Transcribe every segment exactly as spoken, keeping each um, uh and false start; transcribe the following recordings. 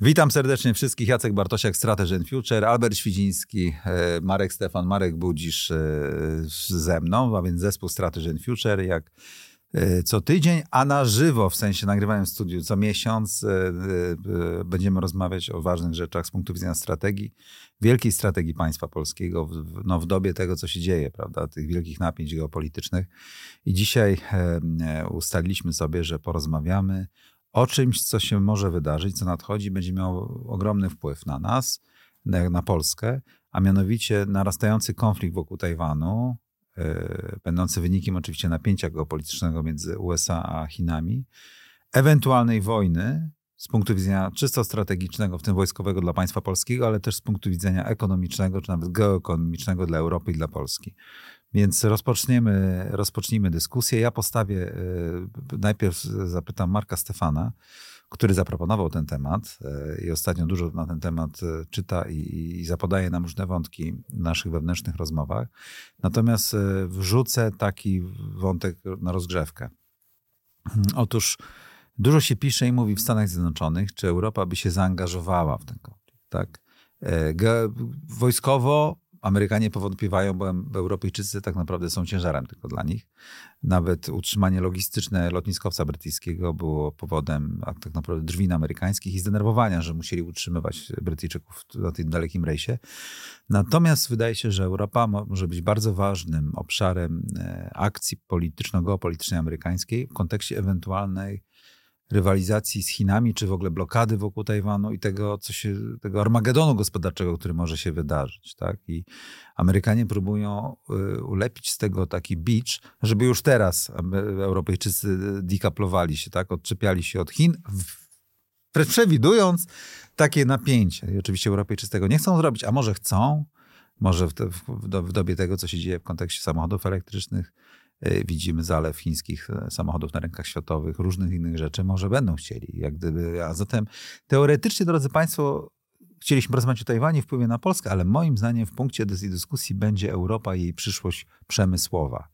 Witam serdecznie wszystkich. Jacek Bartosiak, Strategy and Future, Albert Świdziński, Marek Stefan, Marek Budzisz ze mną, a więc zespół Strategy and Future, jak co tydzień, a na żywo, w sensie nagrywają w studiu co miesiąc. Będziemy rozmawiać o ważnych rzeczach z punktu widzenia strategii, wielkiej strategii państwa polskiego, no w dobie tego, co się dzieje, prawda, tych wielkich napięć geopolitycznych. I dzisiaj ustaliliśmy sobie, że porozmawiamy o czymś, co się może wydarzyć, co nadchodzi, będzie miało ogromny wpływ na nas, na, na Polskę, a mianowicie narastający konflikt wokół Tajwanu, yy, będący wynikiem oczywiście napięcia geopolitycznego między U S A a Chinami, ewentualnej wojny z punktu widzenia czysto strategicznego, w tym wojskowego dla państwa polskiego, ale też z punktu widzenia ekonomicznego, czy nawet geoekonomicznego dla Europy i dla Polski. Więc rozpoczniemy, rozpocznijmy dyskusję. Ja postawię, najpierw zapytam Marka Stefana, który zaproponował ten temat i ostatnio dużo na ten temat czyta i, i zapodaje nam różne wątki w naszych wewnętrznych rozmowach. Natomiast wrzucę taki wątek na rozgrzewkę. Otóż dużo się pisze i mówi w Stanach Zjednoczonych, czy Europa by się zaangażowała w ten konflikt. Tak? Wojskowo Amerykanie powątpiewają, bo Europejczycy tak naprawdę są ciężarem tylko dla nich. Nawet utrzymanie logistyczne lotniskowca brytyjskiego było powodem tak naprawdę drwin amerykańskich i zdenerwowania, że musieli utrzymywać Brytyjczyków na tym dalekim rejsie. Natomiast wydaje się, że Europa może być bardzo ważnym obszarem akcji polityczno-geopolitycznej amerykańskiej w kontekście ewentualnej rywalizacji z Chinami, czy w ogóle blokady wokół Tajwanu i tego, co się, tego armagedonu gospodarczego, który może się wydarzyć. Tak? I Amerykanie próbują ulepić z tego taki bicz, żeby już teraz Europejczycy dekaplowali się, tak? Odczepiali się od Chin, przewidując takie napięcie. I oczywiście Europejczycy tego nie chcą zrobić, a może chcą, może w, te, w, w dobie tego, co się dzieje w kontekście samochodów elektrycznych, widzimy zalew chińskich samochodów na rynkach światowych, różnych innych rzeczy, może będą chcieli. Jak gdyby, a zatem teoretycznie, drodzy Państwo, chcieliśmy porozmawiać o Tajwanie, wpływie na Polskę, ale moim zdaniem w punkcie tej dyskusji będzie Europa i jej przyszłość przemysłowa.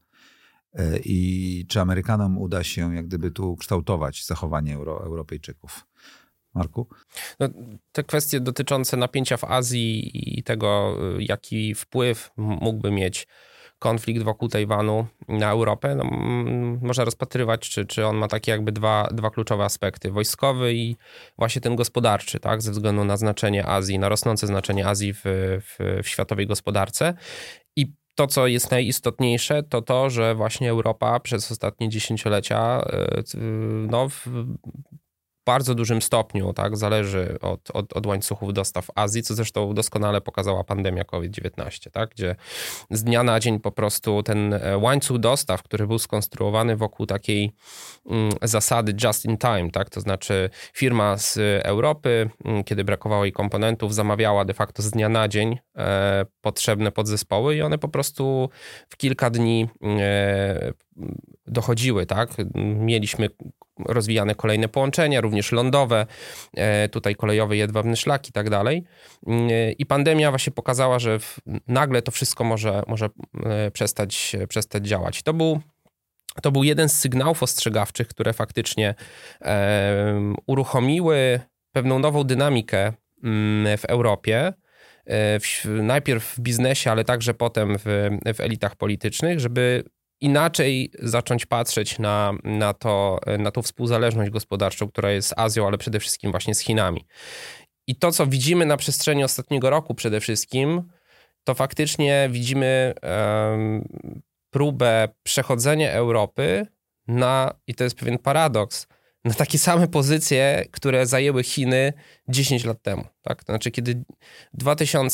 I czy Amerykanom uda się jak gdyby tu kształtować zachowanie Euro, Europejczyków. Marku? No, te kwestie dotyczące napięcia w Azji i tego, jaki wpływ mógłby mieć konflikt wokół Tajwanu na Europę, no, m, można rozpatrywać, czy, czy on ma takie jakby dwa, dwa kluczowe aspekty. Wojskowy i właśnie ten gospodarczy, tak, ze względu na znaczenie Azji, na rosnące znaczenie Azji w, w, w światowej gospodarce. I to, co jest najistotniejsze, to to, że właśnie Europa przez ostatnie dziesięciolecia no, w bardzo dużym stopniu, tak, zależy od, od, od łańcuchów dostaw Azji, co zresztą doskonale pokazała pandemia COVID dziewiętnaście, tak, gdzie z dnia na dzień po prostu ten łańcuch dostaw, który był skonstruowany wokół takiej mm, zasady just in time, tak, to znaczy firma z Europy, mm, kiedy brakowało jej komponentów, zamawiała de facto z dnia na dzień e, potrzebne podzespoły i one po prostu w kilka dni e, dochodziły, tak, mieliśmy rozwijane kolejne połączenia, również lądowe, tutaj kolejowe, jedwabne szlaki i tak dalej. I pandemia właśnie pokazała, że nagle to wszystko może, może przestać, przestać działać. To był, to był jeden z sygnałów ostrzegawczych, które faktycznie um, uruchomiły pewną nową dynamikę w Europie, w, najpierw w biznesie, ale także potem w, w elitach politycznych, żeby inaczej zacząć patrzeć na, na, to, na tą współzależność gospodarczą, która jest z Azją, ale przede wszystkim właśnie z Chinami. I to, co widzimy na przestrzeni ostatniego roku przede wszystkim, to faktycznie widzimy um, próbę przechodzenia Europy na, i to jest pewien paradoks, na takie same pozycje, które zajęły Chiny dziesięć lat temu. Tak? To znaczy, kiedy w dwa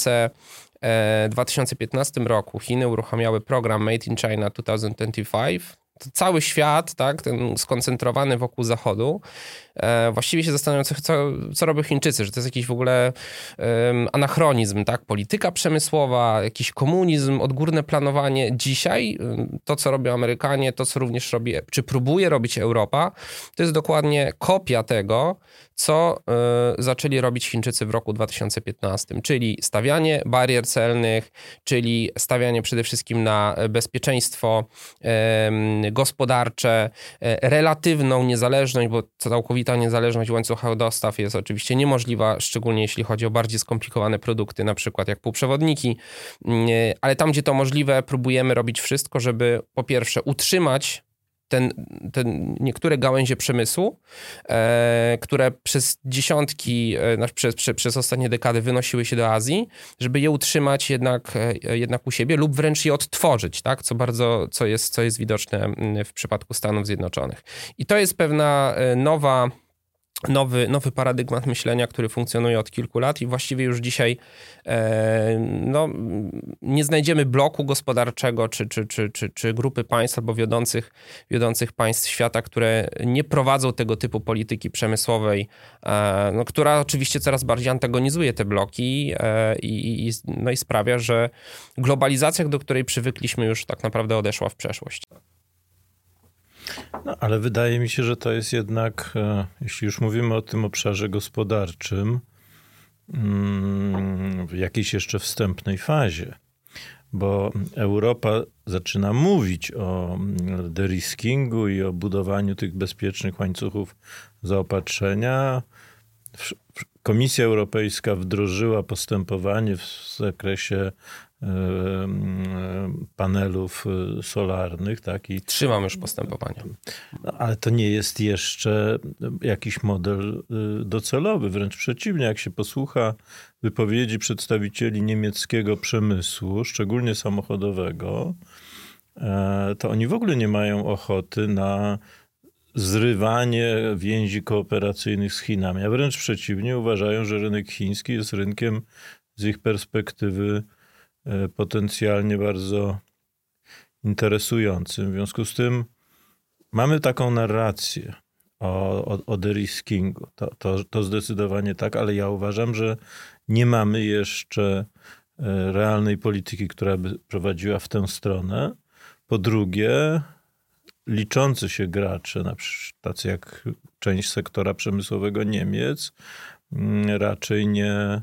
tysiące piętnastym roku Chiny uruchamiały program Made in China dwa tysiące dwudziesty piąty, to cały świat, tak, ten skoncentrowany wokół Zachodu, e, właściwie się zastanawiał, co, co robią Chińczycy, że to jest jakiś w ogóle e, anachronizm, tak, polityka przemysłowa, jakiś komunizm, odgórne planowanie. Dzisiaj to, co robią Amerykanie, to, co również robi, czy próbuje robić Europa, to jest dokładnie kopia tego, co y, zaczęli robić Chińczycy w roku dwa tysiące piętnastym, czyli stawianie barier celnych, czyli stawianie przede wszystkim na bezpieczeństwo y, gospodarcze, y, relatywną niezależność, bo całkowita niezależność łańcucha dostaw jest oczywiście niemożliwa, szczególnie jeśli chodzi o bardziej skomplikowane produkty, na przykład jak półprzewodniki, y, ale tam, gdzie to możliwe, próbujemy robić wszystko, żeby po pierwsze utrzymać Ten, ten niektóre gałęzie przemysłu, e, które przez dziesiątki, e, przez, przez, przez ostatnie dekady wynosiły się do Azji, żeby je utrzymać jednak, e, jednak u siebie lub wręcz je odtworzyć, tak? co bardzo, co jest, co jest widoczne w przypadku Stanów Zjednoczonych. I to jest pewna nowa Nowy, nowy paradygmat myślenia, który funkcjonuje od kilku lat i właściwie już dzisiaj e, no, nie znajdziemy bloku gospodarczego czy, czy, czy, czy, czy grupy państw albo wiodących, wiodących państw świata, które nie prowadzą tego typu polityki przemysłowej, e, no, która oczywiście coraz bardziej antagonizuje te bloki e, i, i, no, i sprawia, że globalizacja, do której przywykliśmy, już tak naprawdę odeszła w przeszłość. No, ale wydaje mi się, że to jest jednak, e, jeśli już mówimy o tym obszarze gospodarczym, mm, w jakiejś jeszcze wstępnej fazie, bo Europa zaczyna mówić o de-riskingu i o budowaniu tych bezpiecznych łańcuchów zaopatrzenia. Komisja Europejska wdrożyła postępowanie w zakresie panelów solarnych. Tak? I Trzymam już postępowanie. No, ale to nie jest jeszcze jakiś model docelowy. Wręcz przeciwnie, jak się posłucha wypowiedzi przedstawicieli niemieckiego przemysłu, szczególnie samochodowego, to oni w ogóle nie mają ochoty na zrywanie więzi kooperacyjnych z Chinami. A wręcz przeciwnie, uważają, że rynek chiński jest rynkiem z ich perspektywy potencjalnie bardzo interesującym. W związku z tym mamy taką narrację o, o, o de-riskingu. To, to, to zdecydowanie tak, ale ja uważam, że nie mamy jeszcze realnej polityki, która by prowadziła w tę stronę. Po drugie, liczący się gracze, na przykład tacy jak część sektora przemysłowego Niemiec, raczej nie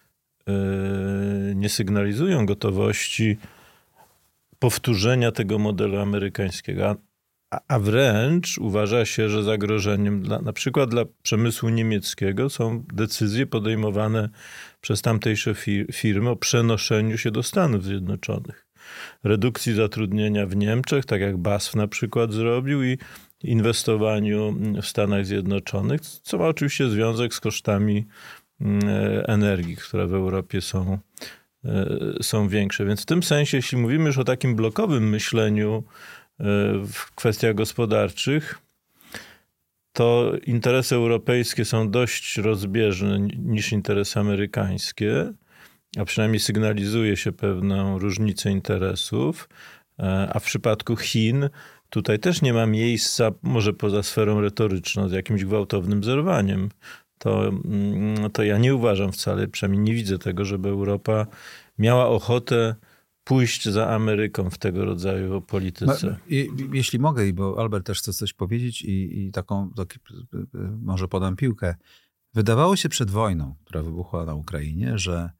nie sygnalizują gotowości powtórzenia tego modelu amerykańskiego. A, a wręcz uważa się, że zagrożeniem dla, na przykład dla przemysłu niemieckiego są decyzje podejmowane przez tamtejsze fir- firmy o przenoszeniu się do Stanów Zjednoczonych. Redukcji zatrudnienia w Niemczech, tak jak B A S F na przykład zrobił, i inwestowaniu w Stanach Zjednoczonych, co ma oczywiście związek z kosztami energii, które w Europie są, są większe. Więc w tym sensie, jeśli mówimy już o takim blokowym myśleniu w kwestiach gospodarczych, to interesy europejskie są dość rozbieżne niż interesy amerykańskie, a przynajmniej sygnalizuje się pewną różnicę interesów, a w przypadku Chin tutaj też nie ma miejsca, może poza sferą retoryczną, z jakimś gwałtownym zerwaniem. To, to ja nie uważam wcale, przynajmniej nie widzę tego, żeby Europa miała ochotę pójść za Ameryką w tego rodzaju polityce. No, i, jeśli mogę, bo Albert też chce coś powiedzieć i, i taką, taki, może podam piłkę. Wydawało się przed wojną, która wybuchła na Ukrainie, że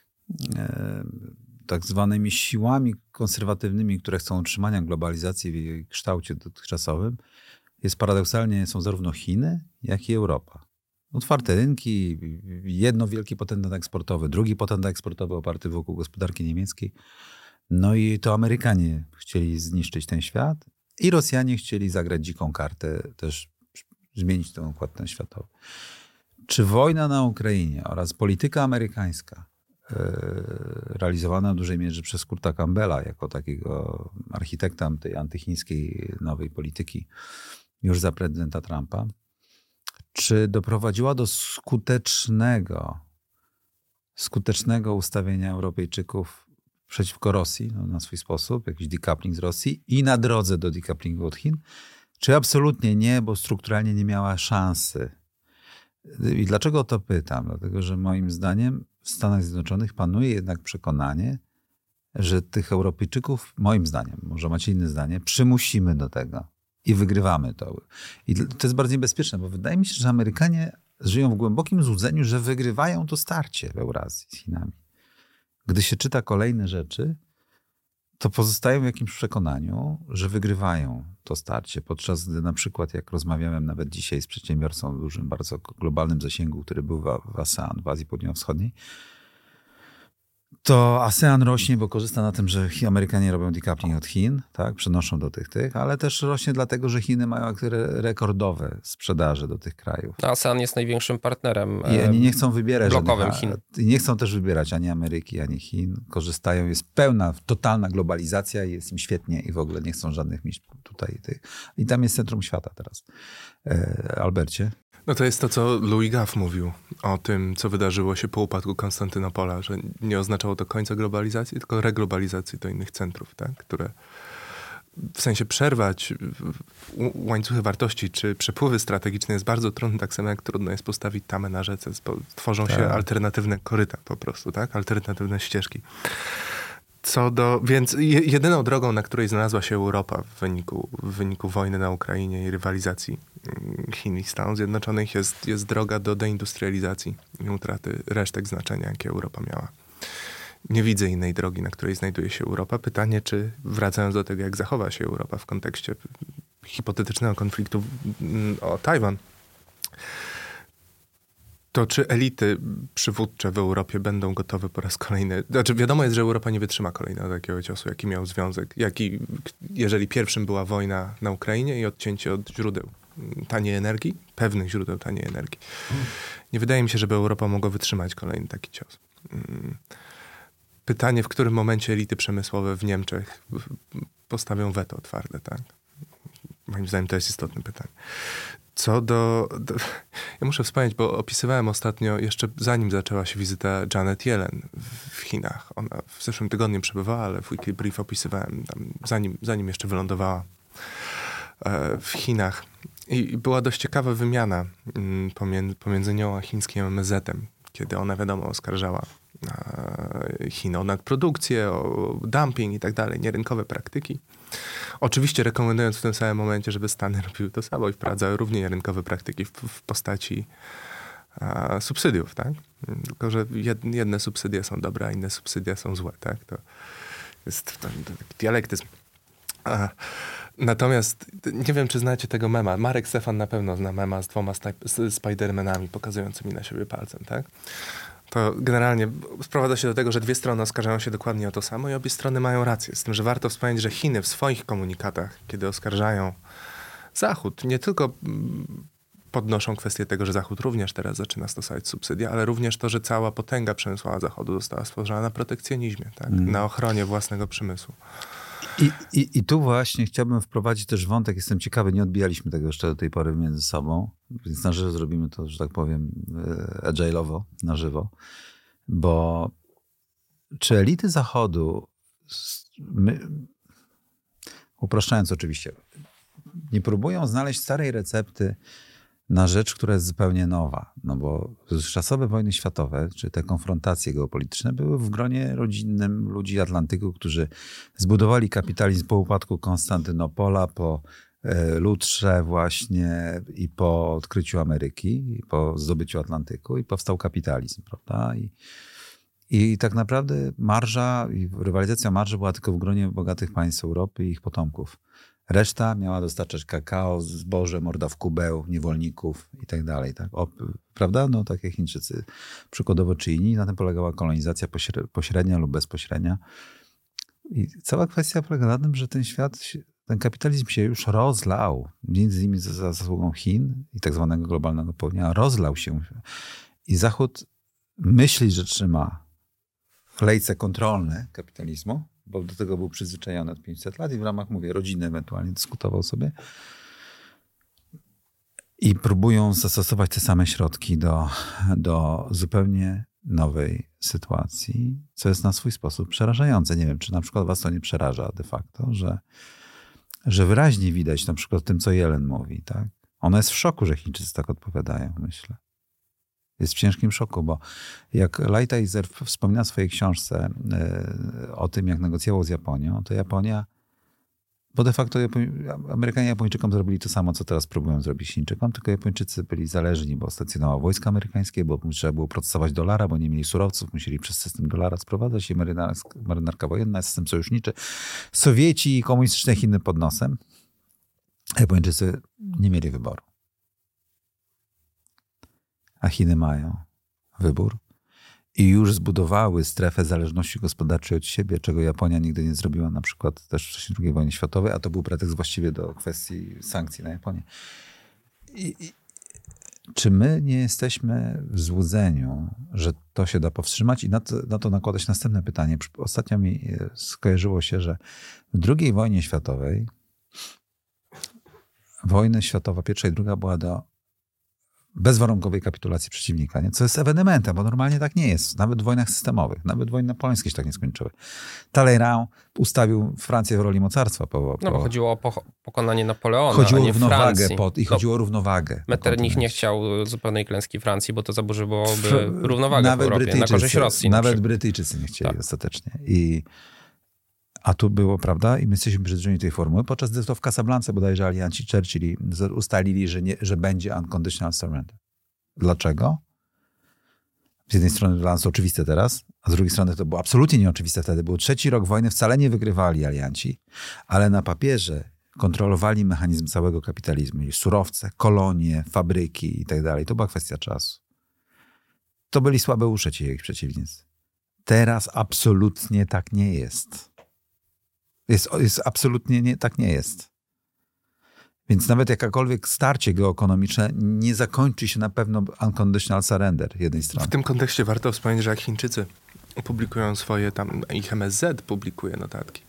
e, tak zwanymi siłami konserwatywnymi, które chcą utrzymania globalizacji w jej kształcie dotychczasowym, jest paradoksalnie są zarówno Chiny, jak i Europa. Otwarte rynki, jedno wielki potentat eksportowy, drugi potentat eksportowy oparty wokół gospodarki niemieckiej. No i to Amerykanie chcieli zniszczyć ten świat i Rosjanie chcieli zagrać dziką kartę, też zmienić ten układ ten światowy. Czy wojna na Ukrainie oraz polityka amerykańska yy, realizowana w dużej mierze przez Kurta Campbella jako takiego architekta tej antychińskiej nowej polityki już za prezydenta Trumpa, czy doprowadziła do skutecznego, skutecznego ustawienia Europejczyków przeciwko Rosji no, na swój sposób, jakiś decoupling z Rosji i na drodze do decouplingu od Chin? Czy absolutnie nie, bo strukturalnie nie miała szansy? I dlaczego o to pytam? Dlatego, że moim zdaniem w Stanach Zjednoczonych panuje jednak przekonanie, że tych Europejczyków, moim zdaniem, może macie inne zdanie, przymusimy do tego. I wygrywamy to. I to jest bardzo niebezpieczne, bo wydaje mi się, że Amerykanie żyją w głębokim złudzeniu, że wygrywają to starcie w Eurazji z Chinami. Gdy się czyta kolejne rzeczy, to pozostają w jakimś przekonaniu, że wygrywają to starcie. Podczas gdy na przykład, jak rozmawiałem nawet dzisiaj z przedsiębiorcą o dużym, bardzo globalnym zasięgu, który był w ASEAN, w Azji Południowo-Wschodniej, to ASEAN rośnie, bo korzysta na tym, że Amerykanie robią decoupling od Chin, tak, przenoszą do tych, tych, ale też rośnie dlatego, że Chiny mają rekordowe sprzedaże do tych krajów. ASEAN jest największym partnerem I oni nie chcą wybierać blokowym żadnych, Chin. I nie chcą też wybierać ani Ameryki, ani Chin. Korzystają, jest pełna, totalna globalizacja i jest im świetnie i w ogóle nie chcą żadnych miejsc tutaj. Tych. I tam jest centrum świata teraz. E, Albercie? No to jest to, co Louis Gaff mówił o tym, co wydarzyło się po upadku Konstantynopola, że nie oznaczało to końca globalizacji, tylko reglobalizacji do innych centrów, tak? Które w sensie przerwać łańcuchy wartości czy przepływy strategiczne jest bardzo trudne, tak samo jak trudno jest postawić tamę na rzece. Tworzą tak. się alternatywne koryta po prostu, tak? Alternatywne ścieżki. Co do, więc jedyną drogą, na której znalazła się Europa w wyniku, w wyniku wojny na Ukrainie i rywalizacji Chin i Stanów Zjednoczonych jest, jest droga do deindustrializacji i utraty resztek znaczenia, jakie Europa miała. Nie widzę innej drogi, na której znajduje się Europa. Pytanie, czy wracając do tego, jak zachowa się Europa w kontekście hipotetycznego konfliktu o Tajwan, to czy elity przywódcze w Europie będą gotowe po raz kolejny... Znaczy wiadomo jest, że Europa nie wytrzyma kolejnego takiego ciosu, jaki miał związek. Jaki, jeżeli pierwszym była wojna na Ukrainie i odcięcie od źródeł taniej energii, pewnych źródeł taniej energii. Nie wydaje mi się, żeby Europa mogła wytrzymać kolejny taki cios. Pytanie, w którym momencie elity przemysłowe w Niemczech postawią weto twarde, tak? Moim zdaniem to jest istotne pytanie. Co do, do... Ja muszę wspomnieć, bo opisywałem ostatnio, jeszcze zanim zaczęła się wizyta Janet Yellen w Chinach. Ona w zeszłym tygodniu przebywała, ale w Weekly Brief opisywałem tam, zanim, zanim jeszcze wylądowała w Chinach. I była dość ciekawa wymiana pomiędzy, pomiędzy nią a chińskim M S Z-em, kiedy ona, wiadomo, oskarżała Chiny o nadprodukcję, o dumping i tak dalej, nierynkowe praktyki. Oczywiście rekomendując w tym samym momencie, żeby Stany robiły to samo i wprowadzały równie nierynkowe praktyki w, w postaci a, subsydiów, tak? Tylko, że jed, jedne subsydie są dobre, a inne subsydie są złe, tak? To jest to, to taki dialektyzm. A, natomiast nie wiem, czy znacie tego mema. Marek Stefan na pewno zna mema z dwoma Spidermanami pokazującymi na siebie palcem, tak? To generalnie sprowadza się do tego, że dwie strony oskarżają się dokładnie o to samo i obie strony mają rację. Z tym, że warto wspomnieć, że Chiny w swoich komunikatach, kiedy oskarżają Zachód, nie tylko podnoszą kwestię tego, że Zachód również teraz zaczyna stosować subsydia, ale również to, że cała potęga przemysłowa Zachodu została stworzona na protekcjonizmie, tak? Mm. Na ochronie własnego przemysłu. I, i, I tu właśnie chciałbym wprowadzić też wątek, jestem ciekawy, nie odbijaliśmy tego jeszcze do tej pory między sobą, więc na żywo zrobimy to, że tak powiem, agile'owo, na żywo, bo czy elity Zachodu, my, upraszczając oczywiście, nie próbują znaleźć starej recepty na rzecz, która jest zupełnie nowa. No bo czasowe wojny światowe, czy te konfrontacje geopolityczne były w gronie rodzinnym ludzi Atlantyku, którzy zbudowali kapitalizm po upadku Konstantynopola, po lutrze właśnie i po odkryciu Ameryki, i po zdobyciu Atlantyku i powstał kapitalizm, prawda? I, i tak naprawdę marża, i rywalizacja marży była tylko w gronie bogatych państw Europy i ich potomków. Reszta miała dostarczać kakao, zboże, morda w kubeł, niewolników i tak dalej. Tak? O, prawda? No tak jak Chińczycy, przykładowo czy inni. Na tym polegała kolonizacja pośrednia lub bezpośrednia. I cała kwestia polega na tym, że ten świat, ten kapitalizm się już rozlał. Między innymi za zasługą Chin i tak zwanego globalnego południa. Rozlał się. I Zachód myśli, że trzyma lejce kontrolne kapitalizmu, bo do tego był przyzwyczajony od pięciuset lat i w ramach, mówię, rodziny ewentualnie dyskutował sobie. I próbują zastosować te same środki do, do zupełnie nowej sytuacji, co jest na swój sposób przerażające. Nie wiem, czy na przykład was to nie przeraża de facto, że, że wyraźnie widać na przykład tym, co Yellen mówi. Tak? Ona jest w szoku, że Chińczycy tak odpowiadają, myślę. Jest w ciężkim szoku, bo jak Lighthizer wspomina w swojej książce o tym, jak negocjował z Japonią, to Japonia Bo de facto Japoń- Amerykanie Japończykom zrobili to samo, co teraz próbują zrobić Chińczykom, tylko Japończycy byli zależni, bo stacjonowało wojsko amerykańskie, bo trzeba było procesować dolara, bo nie mieli surowców, musieli przez system dolara sprowadzać i marynarska, marynarka wojenna, system sojuszniczy. Sowieci i komunistyczne Chiny pod nosem. Japończycy nie mieli wyboru. A Chiny mają wybór. I już zbudowały strefę zależności gospodarczej od siebie, czego Japonia nigdy nie zrobiła, na przykład też w czasie drugiej wojny światowej, a to był pretekst właściwie do kwestii sankcji na Japonię. I, i, czy my nie jesteśmy w złudzeniu, że to się da powstrzymać? I na to, na to nakłada się następne pytanie. Ostatnio mi skojarzyło się, że w drugiej wojnie światowej wojna światowa, pierwsza i druga, była do bezwarunkowej kapitulacji przeciwnika, nie? Co jest ewenementem, bo normalnie tak nie jest. Nawet w wojnach systemowych, nawet wojny napoleońskie się tak nie skończyły. Talleyrand ustawił Francję w roli mocarstwa. Po, po, No bo chodziło o po, pokonanie Napoleona, chodziło a nie równowagę Francji. pod, I chodziło o równowagę. Metternich nie chciał zupełnej klęski Francji, bo to zaburzyłoby równowagę nawet w Europie, na korzyść Rosji. Nawet na Brytyjczycy nie chcieli tak. ostatecznie. I, a tu było, prawda, i my jesteśmy przyzwyczajeni do tej formuły, podczas gdy to w Casablance bodajże alianci Churchilli ustalili, że, nie, że będzie unconditional surrender. Dlaczego? Z jednej strony dla nas to oczywiste teraz, a z drugiej strony to było absolutnie nieoczywiste wtedy. Był trzeci rok wojny, wcale nie wygrywali alianci, ale na papierze kontrolowali mechanizm całego kapitalizmu. Mieli surowce, kolonie, fabryki i tak dalej. To była kwestia czasu. To byli słabe usze ci ich przeciwnicy. Teraz absolutnie tak nie jest. Jest, jest absolutnie nie, tak nie jest. Więc nawet jakakolwiek starcie geoekonomiczne nie zakończy się na pewno unconditional surrender jednej strony. W tym kontekście warto wspomnieć, że jak Chińczycy publikują swoje, tam ich M S Z publikuje notatki,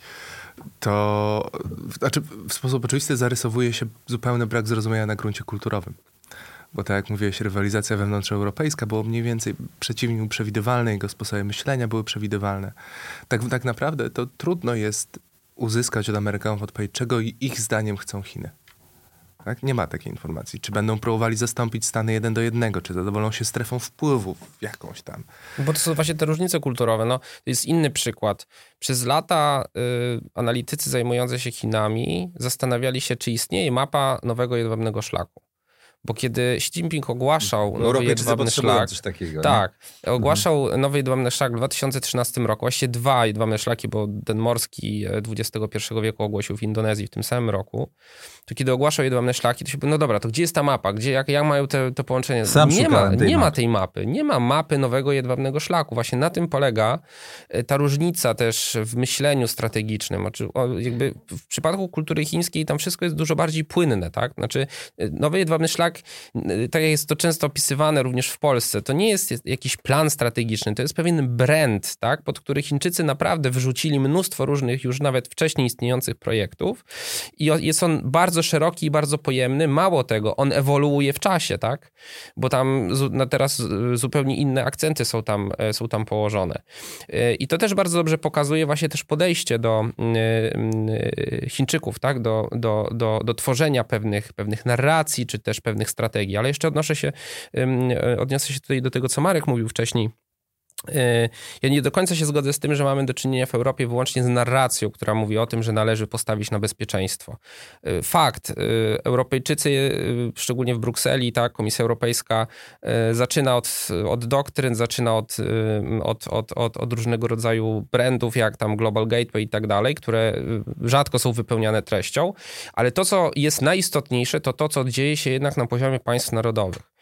to znaczy w sposób oczywisty zarysowuje się zupełny brak zrozumienia na gruncie kulturowym. Bo tak jak mówiłeś, rywalizacja wewnątrzeuropejska było mniej więcej przeciwnie przewidywalne, jego sposoby myślenia były przewidywalne. Tak, tak naprawdę to trudno jest uzyskać od Amerykanów odpowiedź, czego ich zdaniem chcą Chiny. Tak? Nie ma takiej informacji. Czy będą próbowali zastąpić Stany jeden do jednego, czy zadowolą się strefą wpływów jakąś tam. Bo to są właśnie te różnice kulturowe. No, to jest inny przykład. Przez lata y, analitycy zajmujący się Chinami zastanawiali się, czy istnieje mapa nowego jedwabnego szlaku. Bo kiedy Xi Jinping ogłaszał nowy jedwabny szlak, coś takiego, tak, nie? ogłaszał mhm. nowy jedwabny szlak w dwa tysiące trzynastym roku, właściwie dwa jedwabne szlaki, bo ten morski dwudziestego pierwszego wieku ogłosił w Indonezji w tym samym roku, to kiedy ogłaszał jedwabne szlaki, to się no dobra, to gdzie jest ta mapa? Gdzie, jak, jak mają te, to połączenie? Sam nie ma, tej nie mapy. ma tej mapy. Nie ma mapy nowego jedwabnego szlaku. Właśnie na tym polega ta różnica też w myśleniu strategicznym. Znaczy, jakby w przypadku kultury chińskiej tam wszystko jest dużo bardziej płynne, tak? Znaczy, nowy jedwabny szlak, tak jak jest to często opisywane również w Polsce, to nie jest jakiś plan strategiczny, to jest pewien brand, tak, pod który Chińczycy naprawdę wrzucili mnóstwo różnych już nawet wcześniej istniejących projektów i jest on bardzo szeroki i bardzo pojemny. Mało tego, on ewoluuje w czasie, tak, bo tam na teraz zupełnie inne akcenty są tam, są tam położone. I to też bardzo dobrze pokazuje właśnie też podejście do Chińczyków, tak, do, do, do, do tworzenia pewnych, pewnych narracji, czy też pewnych strategii. Ale jeszcze odnoszę się, odniosę się tutaj do tego, co Marek mówił wcześniej. Ja nie do końca się zgodzę z tym, że mamy do czynienia w Europie wyłącznie z narracją, która mówi o tym, że należy postawić na bezpieczeństwo. Fakt, Europejczycy, szczególnie w Brukseli, ta Komisja Europejska zaczyna od, od doktryn, zaczyna od, od, od, od, od różnego rodzaju brandów, jak tam Global Gateway i tak dalej, które rzadko są wypełniane treścią, ale to, co jest najistotniejsze, to to, co dzieje się jednak na poziomie państw narodowych.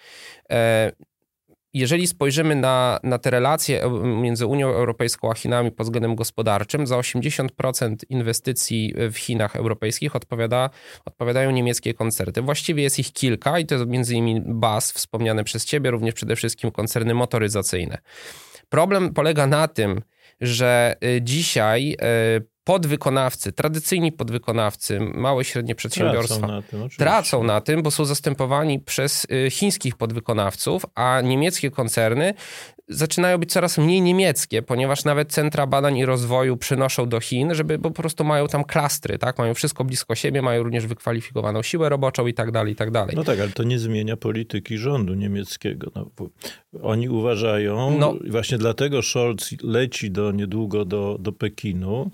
Jeżeli spojrzymy na, na te relacje między Unią Europejską a Chinami pod względem gospodarczym, za osiemdziesiąt procent inwestycji w Chinach europejskich odpowiada, odpowiadają niemieckie koncerny. Właściwie jest ich kilka i to jest między innymi B A S, wspomniane przez ciebie, również przede wszystkim koncerny motoryzacyjne. Problem polega na tym, że dzisiaj podwykonawcy, tradycyjni podwykonawcy, małe i średnie przedsiębiorstwa tracą na tym, tracą na tym, bo są zastępowani przez chińskich podwykonawców, a niemieckie koncerny zaczynają być coraz mniej niemieckie, ponieważ nawet centra badań i rozwoju przynoszą do Chin, żeby, bo po prostu mają tam klastry, tak? Mają wszystko blisko siebie, mają również wykwalifikowaną siłę roboczą i tak dalej, i tak dalej. No tak, ale to nie zmienia polityki rządu niemieckiego. No, oni uważają, no, właśnie dlatego Scholz leci do, niedługo do, do Pekinu. Jeżeli nie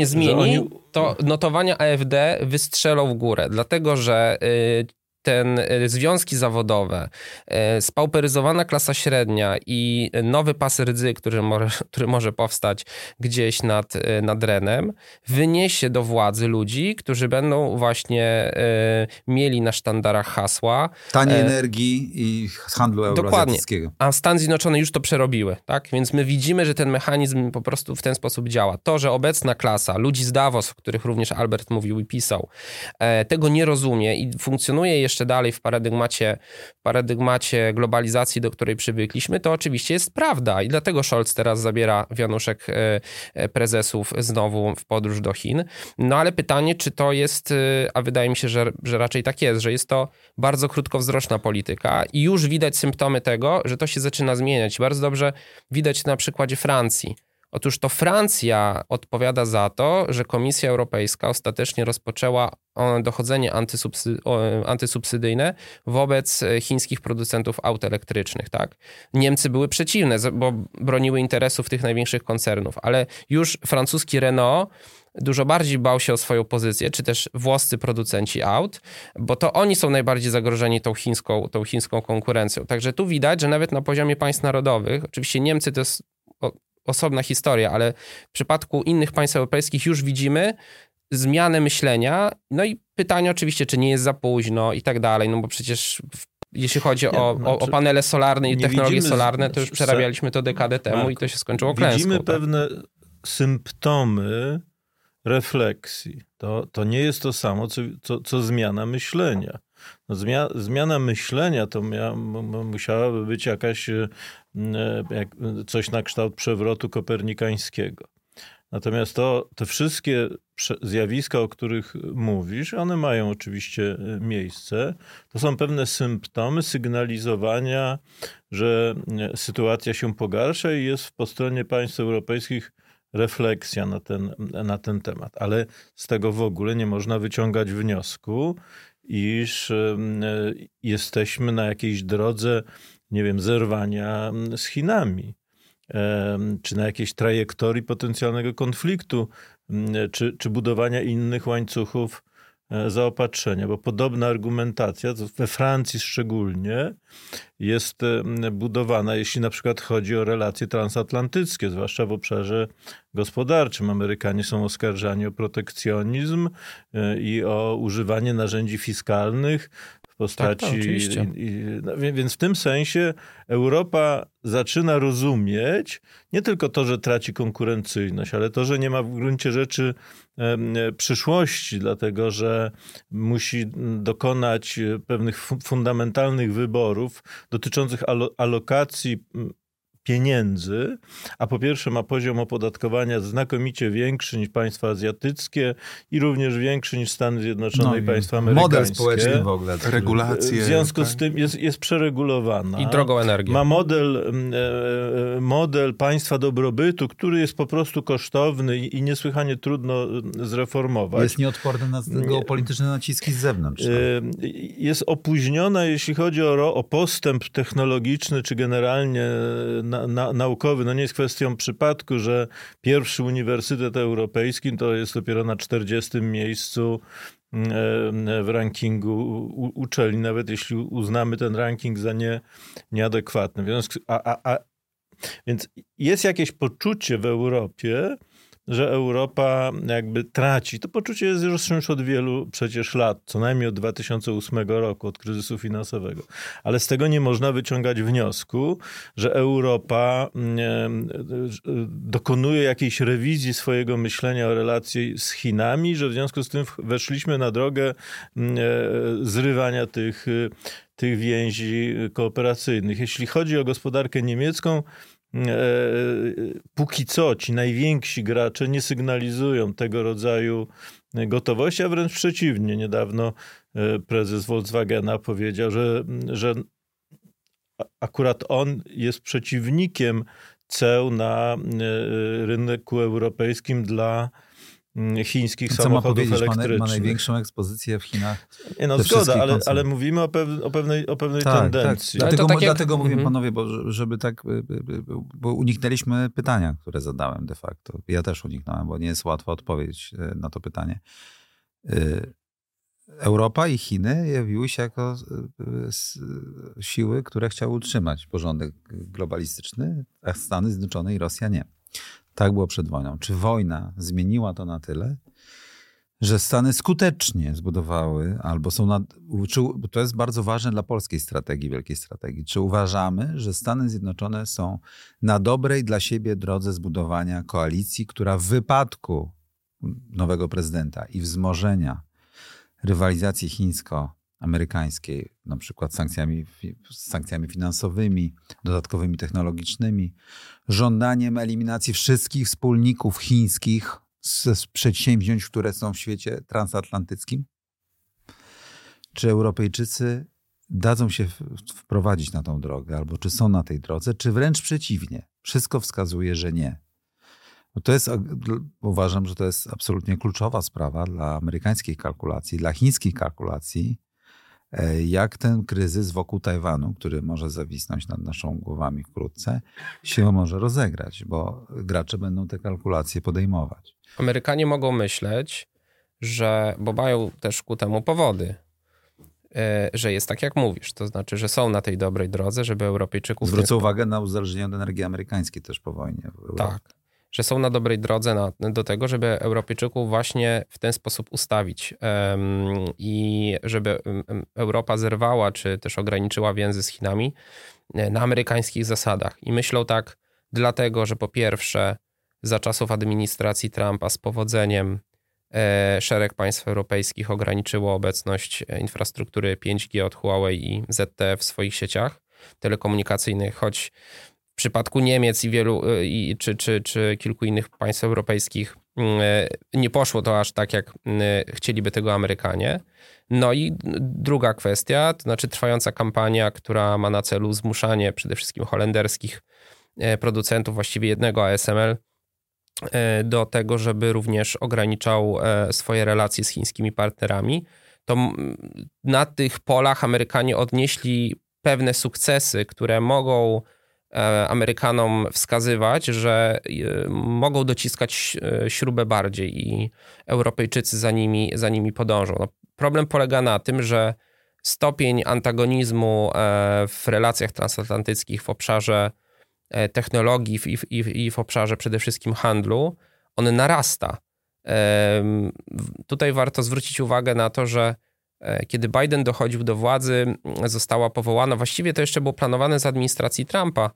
nie zmieni, oni... to notowania A F D wystrzelą w górę, dlatego że y, ten y, związki zawodowe, y, spauperyzowana klasa średnia i nowy pas rdzy, który może, który może powstać gdzieś nad, y, nad Renem, wyniesie do władzy ludzi, którzy będą właśnie y, mieli na sztandarach hasła. Taniej e, energii i handlu euroazjatyckiego. A Stany Zjednoczone już to przerobiły, tak? Więc my widzimy, że ten mechanizm po prostu w ten sposób działa. To, że obecna klasa, ludzi z Davos, o których również Albert mówił i pisał, e, tego nie rozumie i funkcjonuje jeszcze dalej w paradygmacie, paradygmacie globalizacji, do której przywykliśmy, to oczywiście jest prawda i dlatego Scholz teraz zabiera wianuszek e, prezesów znowu w podróż do Chin. No ale pytanie, czy to jest, e, a wydaje mi się, że, że raczej tak jest, że jest to bardzo krótkowzroczna polityka i już widać symptomy tego, że to się zaczyna zmieniać. Bardzo dobrze widać na przykładzie Francji. Otóż to Francja odpowiada za to, że Komisja Europejska ostatecznie rozpoczęła dochodzenie antysubsy- antysubsydyjne wobec chińskich producentów aut elektrycznych. Tak? Niemcy były przeciwne, bo broniły interesów tych największych koncernów, ale już francuski Renault dużo bardziej bał się o swoją pozycję, czy też włoscy producenci aut, bo to oni są najbardziej zagrożeni tą chińską, tą chińską konkurencją. Także tu widać, że nawet na poziomie państw narodowych, oczywiście Niemcy to jest osobna historia, ale w przypadku innych państw europejskich już widzimy zmianę myślenia. No i pytanie oczywiście, czy nie jest za późno i tak dalej, no bo przecież w, jeśli chodzi nie, o, znaczy, o panele solarne i technologie widzimy, solarne, to już przerabialiśmy to dekadę temu Marku, i to się skończyło klęską. Widzimy tak? pewne symptomy refleksji. To, to nie jest to samo, co, co, co zmiana myślenia. No zmia, zmiana myślenia to mia, m, musiałaby być jakaś jak, coś na kształt przewrotu kopernikańskiego. Natomiast to, te wszystkie zjawiska, o których mówisz, one mają oczywiście miejsce. To są pewne symptomy sygnalizowania, że sytuacja się pogarsza i jest po stronie państw europejskich refleksja na ten, na ten temat. Ale z tego w ogóle nie można wyciągać wniosku, iż jesteśmy na jakiejś drodze, nie wiem, zerwania z Chinami, czy na jakiejś trajektorii potencjalnego konfliktu, czy, czy budowania innych łańcuchów zaopatrzenia, bo podobna argumentacja, we Francji szczególnie, jest budowana, jeśli na przykład chodzi o relacje transatlantyckie, zwłaszcza w obszarze gospodarczym. Amerykanie są oskarżani o protekcjonizm i o używanie narzędzi fiskalnych w postaci... Tak, tak, oczywiście. I, i, no, więc w tym sensie Europa zaczyna rozumieć nie tylko to, że traci konkurencyjność, ale to, że nie ma w gruncie rzeczy e, przyszłości, dlatego że musi dokonać pewnych fu- fundamentalnych wyborów dotyczących alo- alokacji pieniędzy, a po pierwsze ma poziom opodatkowania znakomicie większy niż państwa azjatyckie i również większy niż Stany Zjednoczone no, i państwa amerykańskie. Model społeczny w ogóle. Regulacje. W związku tak? z tym jest, jest przeregulowana. I drogą energię. Ma model, model państwa dobrobytu, który jest po prostu kosztowny i niesłychanie trudno zreformować. Jest nieodporny na geopolityczne naciski z zewnątrz. Tak? Jest opóźniona, jeśli chodzi o, o postęp technologiczny, czy generalnie na Na, na, naukowy. No nie jest kwestią przypadku, że pierwszy uniwersytet europejski to jest dopiero na czterdziestym miejscu w rankingu u, uczelni, nawet jeśli uznamy ten ranking za nie, nieadekwatny. Więc, a, a, a, więc jest jakieś poczucie w Europie, że Europa jakby traci. To poczucie jest już od wielu przecież lat, co najmniej od dwa tysiące ósmego roku, od kryzysu finansowego. Ale z tego nie można wyciągać wniosku, że Europa dokonuje jakiejś rewizji swojego myślenia o relacji z Chinami, że w związku z tym weszliśmy na drogę zrywania tych, tych więzi kooperacyjnych. Jeśli chodzi o gospodarkę niemiecką, póki co ci najwięksi gracze nie sygnalizują tego rodzaju gotowości, a wręcz przeciwnie. Niedawno prezes Volkswagena powiedział, że, że akurat on jest przeciwnikiem ceł na rynku europejskim dla, chińskich Co ma samochodów powiedzieć? Ma, elektrycznych. ma największą ekspozycję w Chinach. Nie, no Te zgoda, wszystkie ale, koncerny. ale mówimy o, pew, o pewnej, o pewnej Tak, tendencji. tak. Ale Dlatego, to tak jak- dlatego mówię, Mhm. panowie, bo żeby tak, bo uniknęliśmy pytania, które zadałem de facto. Ja też uniknąłem, bo nie jest łatwa odpowiedź na to pytanie. Europa i Chiny jawiły się jako siły, które chciały utrzymać porządek globalistyczny, a Stany Zjednoczone i Rosja nie. Tak było przed wojną. Czy wojna zmieniła to na tyle, że Stany skutecznie zbudowały, albo są na, czy, to jest bardzo ważne dla polskiej strategii, wielkiej strategii. Czy uważamy, że Stany Zjednoczone są na dobrej dla siebie drodze zbudowania koalicji, która w wypadku nowego prezydenta i wzmożenia rywalizacji chińsko-amerykańskiej, na przykład sankcjami, sankcjami finansowymi, dodatkowymi technologicznymi, żądaniem eliminacji wszystkich wspólników chińskich z przedsięwzięć, które są w świecie transatlantyckim? Czy Europejczycy dadzą się wprowadzić na tą drogę, albo czy są na tej drodze, czy wręcz przeciwnie? Wszystko wskazuje, że nie. No to jest, uważam, że to jest absolutnie kluczowa sprawa dla amerykańskich kalkulacji, dla chińskich kalkulacji, jak ten kryzys wokół Tajwanu, który może zawisnąć nad naszymi głowami wkrótce, się może rozegrać, bo gracze będą te kalkulacje podejmować. Amerykanie mogą myśleć, że, bo mają też ku temu powody, że jest tak, jak mówisz. To znaczy, że są na tej dobrej drodze, żeby Europejczyków... Zwrócę nie... uwagę na uzależnienie od energii amerykańskiej też po wojnie. Tak. Że są na dobrej drodze na, do tego, żeby Europejczyków właśnie w ten sposób ustawić um, i żeby um, Europa zerwała, czy też ograniczyła więzy z Chinami na amerykańskich zasadach. I myślą tak dlatego, że po pierwsze za czasów administracji Trumpa z powodzeniem e, szereg państw europejskich ograniczyło obecność infrastruktury pięć G od Huawei i Z T E w swoich sieciach telekomunikacyjnych, choć w przypadku Niemiec i wielu, i, czy, czy, czy kilku innych państw europejskich nie poszło to aż tak, jak chcieliby tego Amerykanie. No i druga kwestia, to znaczy trwająca kampania, która ma na celu zmuszanie przede wszystkim holenderskich producentów, właściwie jednego A S M L, do tego, żeby również ograniczał swoje relacje z chińskimi partnerami. To na tych polach Amerykanie odnieśli pewne sukcesy, które mogą Amerykanom wskazywać, że mogą dociskać śrubę bardziej i Europejczycy za nimi, za nimi podążą. No, problem polega na tym, że stopień antagonizmu w relacjach transatlantyckich w obszarze technologii i w, i, i w obszarze przede wszystkim handlu, on narasta. Tutaj warto zwrócić uwagę na to, że kiedy Biden dochodził do władzy, została powołana, właściwie to jeszcze było planowane z administracji Trumpa,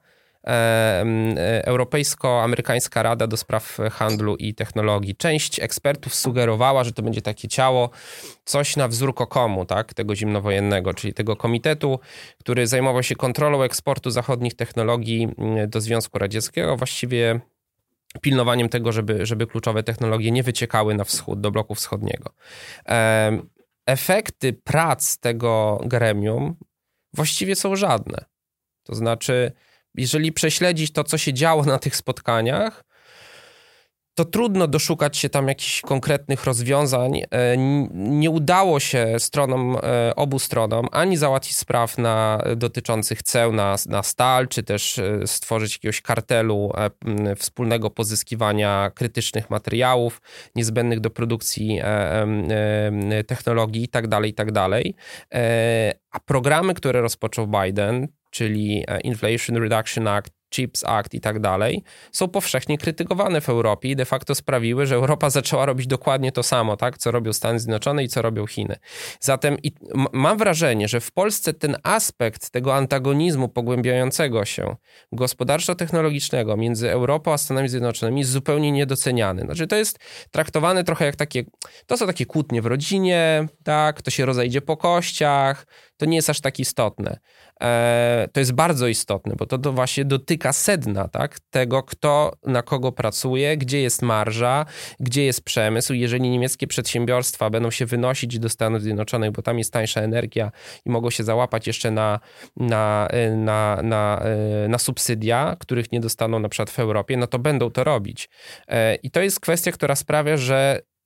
Europejsko-Amerykańska Rada do Spraw Handlu i Technologii. Część ekspertów sugerowała, że to będzie takie ciało, coś na wzór Kokomu, tak, tego zimnowojennego, czyli tego komitetu, który zajmował się kontrolą eksportu zachodnich technologii do Związku Radzieckiego, właściwie pilnowaniem tego, żeby, żeby kluczowe technologie nie wyciekały na wschód, do bloku wschodniego. Efekty prac tego gremium właściwie są żadne. To znaczy, jeżeli prześledzić to, co się działo na tych spotkaniach, to trudno doszukać się tam jakichś konkretnych rozwiązań. Nie udało się stronom, obu stronom ani załatwić spraw na, dotyczących ceł na, na stal, czy też stworzyć jakiegoś kartelu wspólnego pozyskiwania krytycznych materiałów niezbędnych do produkcji technologii itd., itd. A programy, które rozpoczął Biden, czyli Inflation Reduction Act, CHIPS Act i tak dalej, są powszechnie krytykowane w Europie i de facto sprawiły, że Europa zaczęła robić dokładnie to samo, tak, co robią Stany Zjednoczone i co robią Chiny. Zatem i, m- mam wrażenie, że w Polsce ten aspekt tego antagonizmu pogłębiającego się gospodarczo-technologicznego między Europą a Stanami Zjednoczonymi jest zupełnie niedoceniany. Znaczy to jest traktowane trochę jak takie, to są takie kłótnie w rodzinie, tak, to się rozejdzie po kościach, to nie jest aż tak istotne. E, to jest bardzo istotne, bo to, to właśnie dotyka sedna, tak? Tego, kto na kogo pracuje, gdzie jest marża, gdzie jest przemysł. Jeżeli niemieckie przedsiębiorstwa będą się wynosić do Stanów Zjednoczonych, bo tam jest tańsza energia i mogą się załapać jeszcze na, na, na, na, na subsydia, których nie dostaną na przykład w Europie, no to będą to robić. E, I to jest kwestia, która sprawia, że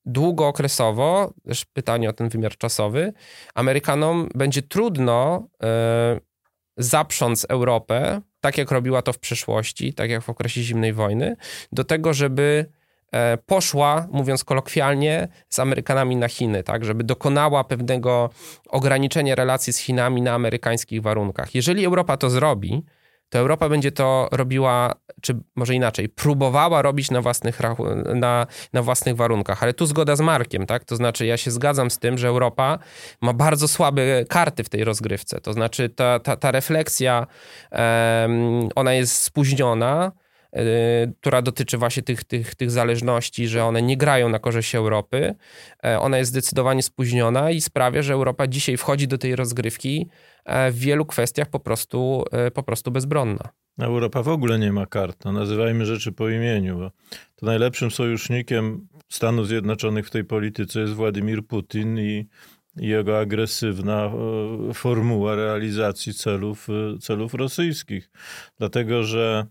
długookresowo, też pytanie o ten wymiar czasowy, Amerykanom będzie trudno e, zaprząc Europę, tak jak robiła to w przeszłości, tak jak w okresie zimnej wojny, do tego, żeby e, poszła, mówiąc kolokwialnie, z Amerykanami na Chiny, tak, żeby dokonała pewnego ograniczenia relacji z Chinami na amerykańskich warunkach. Jeżeli Europa to zrobi, to Europa będzie to robiła, czy może inaczej, próbowała robić na własnych, na, na własnych warunkach. Ale tu zgoda z Markiem, tak? To znaczy ja się zgadzam z tym, że Europa ma bardzo słabe karty w tej rozgrywce. To znaczy ta, ta, ta refleksja, um, ona jest spóźniona, która dotyczy właśnie tych, tych, tych zależności, że one nie grają na korzyść Europy. Ona jest zdecydowanie spóźniona i sprawia, że Europa dzisiaj wchodzi do tej rozgrywki w wielu kwestiach po prostu, po prostu bezbronna. Europa w ogóle nie ma kart. No, nazywajmy rzeczy po imieniu, bo to najlepszym sojusznikiem Stanów Zjednoczonych w tej polityce jest Władimir Putin i i jego agresywna formuła realizacji celów, celów rosyjskich. Dlatego, że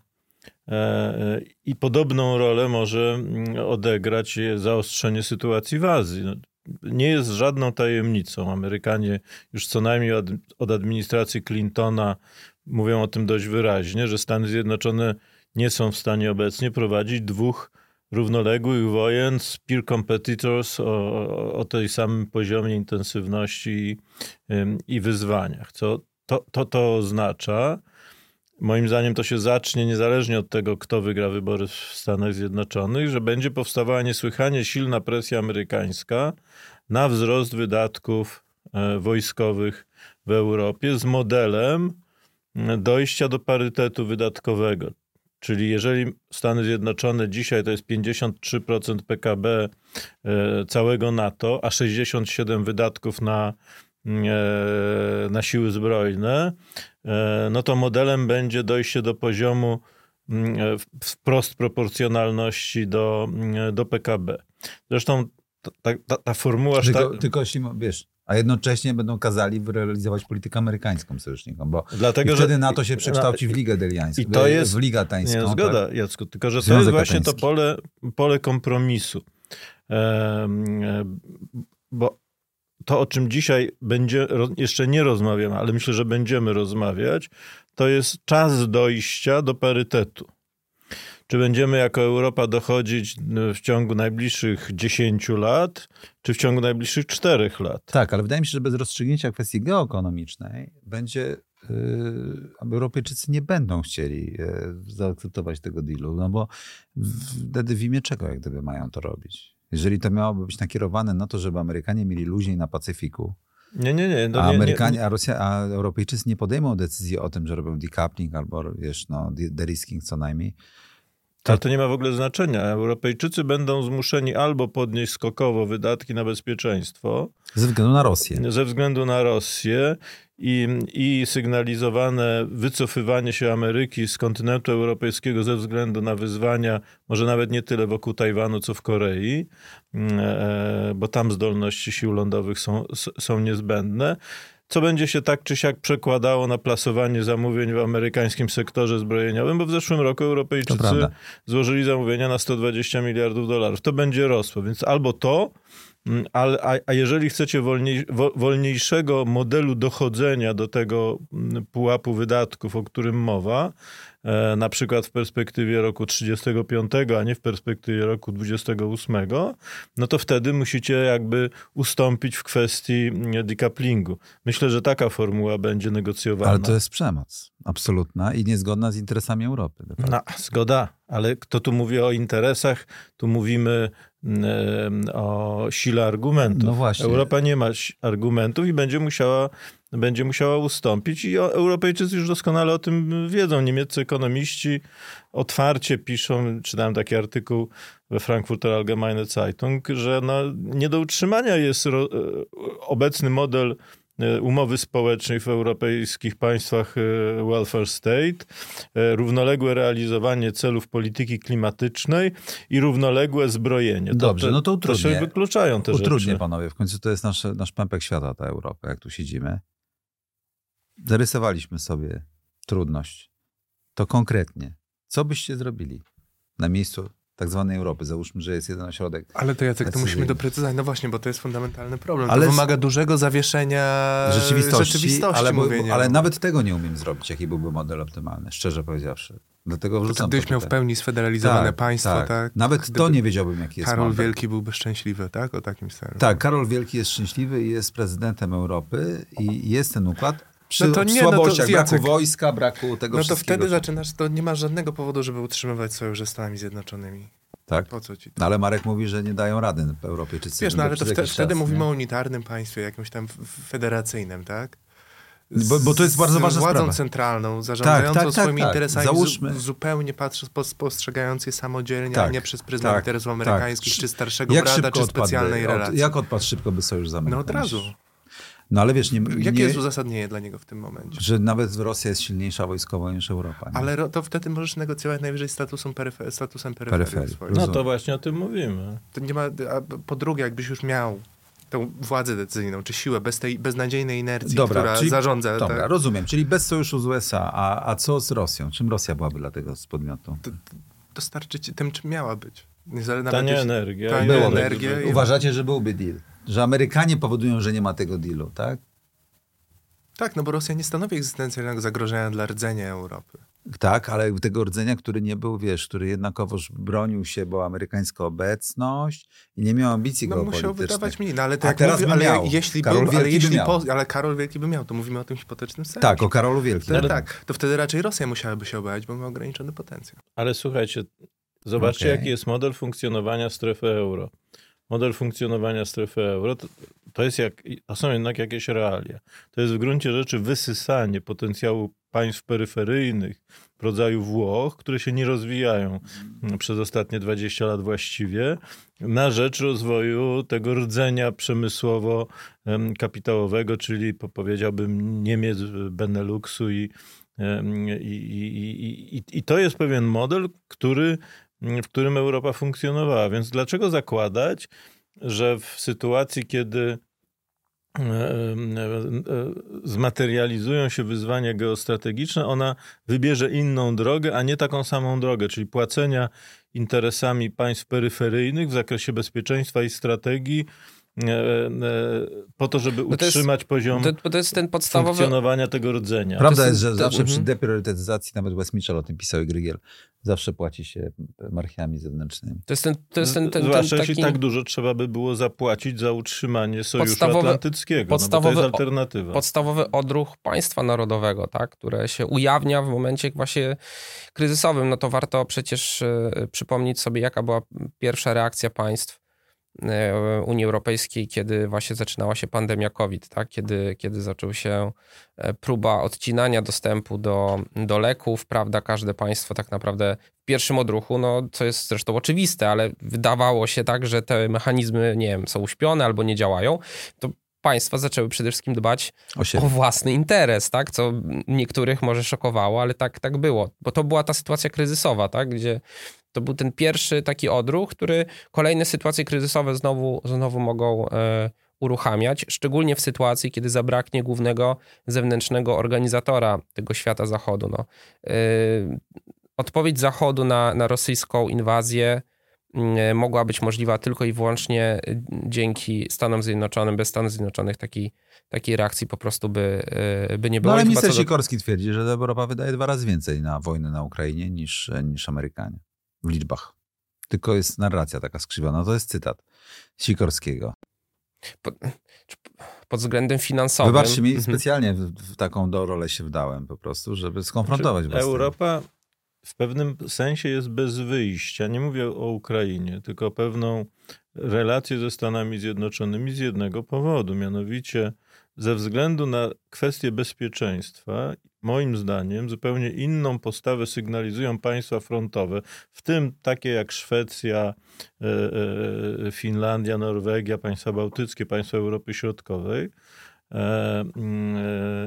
i podobną rolę może odegrać zaostrzenie sytuacji w Azji. Nie jest żadną tajemnicą. Amerykanie już co najmniej od, od administracji Clintona mówią o tym dość wyraźnie, że Stany Zjednoczone nie są w stanie obecnie prowadzić dwóch równoległych wojen z peer competitors o, o, o tej samym poziomie intensywności i, i wyzwaniach. Co to, to, to oznacza? Moim zdaniem to się zacznie niezależnie od tego, kto wygra wybory w Stanach Zjednoczonych, że będzie powstawała niesłychanie silna presja amerykańska na wzrost wydatków wojskowych w Europie z modelem dojścia do parytetu wydatkowego. Czyli jeżeli Stany Zjednoczone dzisiaj to jest pięćdziesiąt trzy procent P K B całego NATO, a sześćdziesiąt siedem procent wydatków na na siły zbrojne, no to modelem będzie dojście do poziomu wprost proporcjonalności do, do P K B. Zresztą ta, ta, ta formuła... Tylko, ta... tylko jeśli, wiesz, a jednocześnie będą kazali realizować politykę amerykańską sojusznikom, bo Dlatego, wtedy że... NATO się przekształci w Ligę Deliańską, i to jest... w Ligę Tańską. Nie, zgoda, tak? Jacku, tylko że to jest właśnie to pole, pole kompromisu. Bo to, o czym dzisiaj będzie, jeszcze nie rozmawiamy, ale myślę, że będziemy rozmawiać, to jest czas dojścia do parytetu. Czy będziemy jako Europa dochodzić w ciągu najbliższych dziesięciu lat, czy w ciągu najbliższych czterech lat? Tak, ale wydaje mi się, że bez rozstrzygnięcia kwestii geoekonomicznej będzie, yy, Europejczycy nie będą chcieli yy, zaakceptować tego dealu, no bo wtedy w imię czego jak gdyby mają to robić? Jeżeli to miałoby być nakierowane na to, żeby Amerykanie mieli luźniej na Pacyfiku, nie, nie, nie, a, nie, Amerykanie, nie. A, Rosja, a Europejczycy nie podejmą decyzji o tym, że robią decoupling albo wiesz, no, de-risking co najmniej. To... Ale to nie ma w ogóle znaczenia. Europejczycy będą zmuszeni albo podnieść skokowo wydatki na bezpieczeństwo. Ze względu na Rosję. Ze względu na Rosję i, i sygnalizowane wycofywanie się Ameryki z kontynentu europejskiego ze względu na wyzwania, może nawet nie tyle wokół Tajwanu, co w Korei, bo tam zdolności sił lądowych są, są niezbędne. Co będzie się tak czy siak przekładało na plasowanie zamówień w amerykańskim sektorze zbrojeniowym, bo w zeszłym roku Europejczycy złożyli zamówienia na sto dwadzieścia miliardów dolarów. To będzie rosło, więc albo to, a, a jeżeli chcecie wolniej, wolniejszego modelu dochodzenia do tego pułapu wydatków, o którym mowa, na przykład w perspektywie roku trzydziestego piątego, a nie w perspektywie roku dwudziestego ósmego, no to wtedy musicie jakby ustąpić w kwestii decouplingu. Myślę, że taka formuła będzie negocjowana. Ale to jest przemoc absolutna i niezgodna z interesami Europy. No, zgoda, ale kto tu mówi o interesach, tu mówimy o sile argumentów. No właśnie. Europa nie ma argumentów i będzie musiała będzie musiała ustąpić i Europejczycy już doskonale o tym wiedzą. Niemieccy ekonomiści otwarcie piszą, czytałem taki artykuł we Frankfurter Allgemeine Zeitung, że no, nie do utrzymania jest ro, obecny model umowy społecznej w europejskich państwach welfare state, równoległe realizowanie celów polityki klimatycznej i równoległe zbrojenie. To, Dobrze, no to utrudnię. To się wykluczają te rzeczy. Utrudnię, panowie. W końcu to jest nasz, nasz pępek świata, ta Europa, jak tu siedzimy. Zarysowaliśmy sobie trudność. To konkretnie. Co byście zrobili na miejscu tak zwanej Europy. Załóżmy, że jest jeden ośrodek. Ale to Jacek, to musimy decyzyjny. doprecyzować. No właśnie, bo to jest fundamentalny problem. Ale to wymaga dużego zawieszenia rzeczywistości, rzeczywistości ale, mówienia. ale nawet tego nie umiem zrobić, jaki byłby model optymalny, szczerze powiedziawszy. Dlatego To wrzucam gdybyś to miał w tutaj. pełni sfederalizowane Tak, państwo, tak? tak. Nawet Gdyby to nie wiedziałbym, jaki jest Karol model. Wielki byłby szczęśliwy, tak? O takim scenariuszu. Tak, Karol Wielki jest szczęśliwy i jest prezydentem Europy i jest ten układ. Przy No to nie, no to słabościach, braku Jacek, wojska, braku tego No to wszystkiego. wtedy zaczynasz, to nie ma żadnego powodu, żeby utrzymywać sojusz ze Stanami Zjednoczonymi. Tak? Po co ci to? No ale Marek mówi, że nie dają rady Europejczycy. Wiesz, no ale to przez wte, jakiś wtedy czas, mówimy nie? o unitarnym państwie, jakimś tam f- federacyjnym, tak? Z, Bo- bo to jest bardzo z ważna władzą sprawa. centralną, zarządzającą tak, tak, swoimi tak. interesami, Załóżmy- zu, zupełnie patrz, pos, postrzegając je samodzielnie, Tak, a nie przez pryzmat tak, interesów tak. amerykańskich, czy starszego Jak brata, szybko czy odpadłby- specjalnej od, relacji. Jak odpadł szybko by sojusz z No Ameryką? od razu. No ale wiesz, nie, Jakie nie, jest uzasadnienie dla niego w tym momencie? że nawet Rosja jest silniejsza wojskowo niż Europa. Nie? Ale ro, to wtedy możesz negocjować najwyżej statusem, peryfer, statusem peryferii. Peryferii. swoich. No Rozumiem. to właśnie o tym mówimy. To nie ma, a po drugie, jakbyś już miał tą władzę decyzyjną, czy siłę bez tej beznadziejnej inercji, Dobra, która czyli- zarządza. Dobra, tak? rozumiem. Czyli bez sojuszu z U S A. A, a co z Rosją? Czym Rosja byłaby dla tego z podmiotu? Dostarczy ci tym, czym miała być. Niezale- nawet Tania jeśli- energia. Tania Byłoby. energia. i- Uważacie, że byłby deal? Że Amerykanie powodują, że nie ma tego dealu, tak? Tak, no bo Rosja nie stanowi egzystencjalnego zagrożenia dla rdzenia Europy. Tak, ale tego rdzenia, który nie był, wiesz, który jednakowoż bronił się, była amerykańska obecność i nie miał ambicji No geopolitycznych. musiał wydawać mniej, no ale to A jak teraz mówi, by ale miał. jeśli Karol był, ale Wielki by jeśli miał. po, ale Karol Wielki by miał, to mówimy o tym hipotecznym scenariuszu. Tak, o Karolu Wielkim. To, tak, to wtedy raczej Rosja musiałaby się obawiać, bo ma ograniczony potencjał. Ale słuchajcie, zobaczcie, Okej. jaki jest model funkcjonowania strefy euro. Model funkcjonowania strefy euro to, to, jest jak, to są jednak jakieś realia. To jest w gruncie rzeczy wysysanie potencjału państw peryferyjnych w rodzaju Włoch, które się nie rozwijają przez ostatnie dwadzieścia lat właściwie, na rzecz rozwoju tego rdzenia przemysłowo-kapitałowego, czyli po- powiedziałbym Niemiec, Beneluxu i, i, i, i, i to jest pewien model, który w którym Europa funkcjonowała. Więc dlaczego zakładać, że w sytuacji, kiedy zmaterializują się wyzwania geostrategiczne, ona wybierze inną drogę, a nie taką samą drogę, czyli płacenia interesami państw peryferyjnych w zakresie bezpieczeństwa i strategii po to, żeby No to jest- utrzymać poziom To, to jest ten podstawowy... funkcjonowania tego rdzenia. Prawda To jest, jest- że to- zawsze przy mhm. depriorytetyzacji, nawet Wes Mitchell o tym pisał i Grygiel, zawsze płaci się marchiami zewnętrznymi. To jest ten, to jest ten, ten, ten Zwłaszcza taki... jeśli tak dużo trzeba by było zapłacić za utrzymanie Sojuszu Podstawowy- Atlantyckiego, podstawowy- no bo to jest alternatywa. podstawowy odruch państwa narodowego, tak, które się ujawnia w momencie właśnie kryzysowym. No to warto przecież e, przypomnieć sobie, jaka była pierwsza reakcja państw e, Unii Europejskiej, kiedy właśnie zaczynała się pandemia COVID, tak? Kiedy, kiedy zaczął się e, próba odcinania dostępu do, do leków, prawda, każde państwo tak naprawdę w pierwszym odruchu, no co jest zresztą oczywiste, ale wydawało się tak, że te mechanizmy, nie wiem, są uśpione albo nie działają, to państwa zaczęły przede wszystkim dbać O siebie. o własny interes, tak? Co niektórych może szokowało, ale tak, tak było. Bo to była ta sytuacja kryzysowa, tak? Gdzie to był ten pierwszy taki odruch, który kolejne sytuacje kryzysowe znowu, znowu mogą e, uruchamiać, szczególnie w sytuacji, kiedy zabraknie głównego zewnętrznego organizatora tego świata zachodu. No. E, odpowiedź Zachodu na, na rosyjską inwazję e, mogła być możliwa tylko i wyłącznie dzięki Stanom Zjednoczonym. Bez Stanów Zjednoczonych takiej, takiej reakcji po prostu by, e, by nie No było. ale I chyba minister co do- Sikorski twierdzi, że Europa wydaje dwa razy więcej na wojnę na Ukrainie niż, niż Amerykanie. W liczbach. Tylko jest narracja taka skrzywiona. To jest cytat Sikorskiego. pod, pod względem finansowym. Wybaczcie mi, Mhm. specjalnie w, w taką do rolę się wdałem po prostu, żeby skonfrontować was z tym. Europa w pewnym sensie jest bez wyjścia. Nie mówię o Ukrainie, tylko o pewną relację ze Stanami Zjednoczonymi z jednego powodu. Mianowicie ze względu na kwestie bezpieczeństwa, moim zdaniem zupełnie inną postawę sygnalizują państwa frontowe, w tym takie jak Szwecja, e, e, Finlandia, Norwegia, państwa bałtyckie, państwa Europy Środkowej, e, e,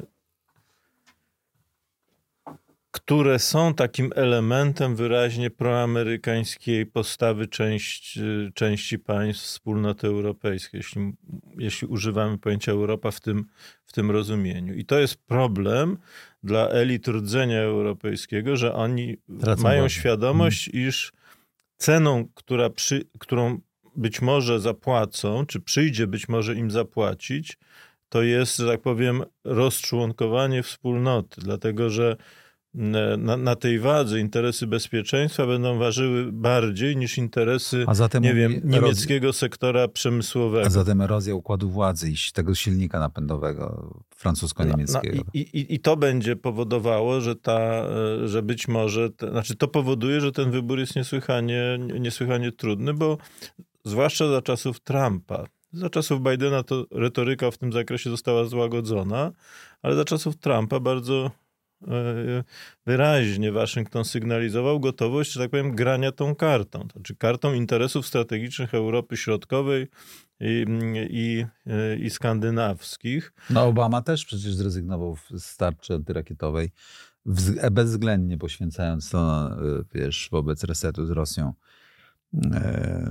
które są takim elementem wyraźnie proamerykańskiej postawy część, części państw wspólnoty europejskiej, jeśli, jeśli używamy pojęcia Europa w tym, w tym rozumieniu. I to jest problem dla elit rdzenia europejskiego, że oni Tracą mają władzę. świadomość, iż ceną, która przy, którą być może zapłacą, czy przyjdzie być może im zapłacić, to jest, że tak powiem, rozczłonkowanie wspólnoty, dlatego że na, na tej wadze interesy bezpieczeństwa będą ważyły bardziej niż interesy, A zatem nie wiem, mówi- niemieckiego sektora przemysłowego. A zatem erozja układu władzy i tego silnika napędowego francusko-niemieckiego. No, no, i, i, I to będzie powodowało, że, ta, że być może, te, znaczy to powoduje, że ten wybór jest niesłychanie, niesłychanie trudny, bo zwłaszcza za czasów Trumpa, za czasów Bidena to retoryka w tym zakresie została złagodzona, ale za czasów Trumpa bardzo wyraźnie Waszyngton sygnalizował gotowość, że tak powiem, grania tą kartą, znaczy kartą interesów strategicznych Europy Środkowej i, i, i skandynawskich. No Obama też przecież zrezygnował z tarczy antyrakietowej, bezwzględnie poświęcając to, wiesz, wobec resetu z Rosją. E...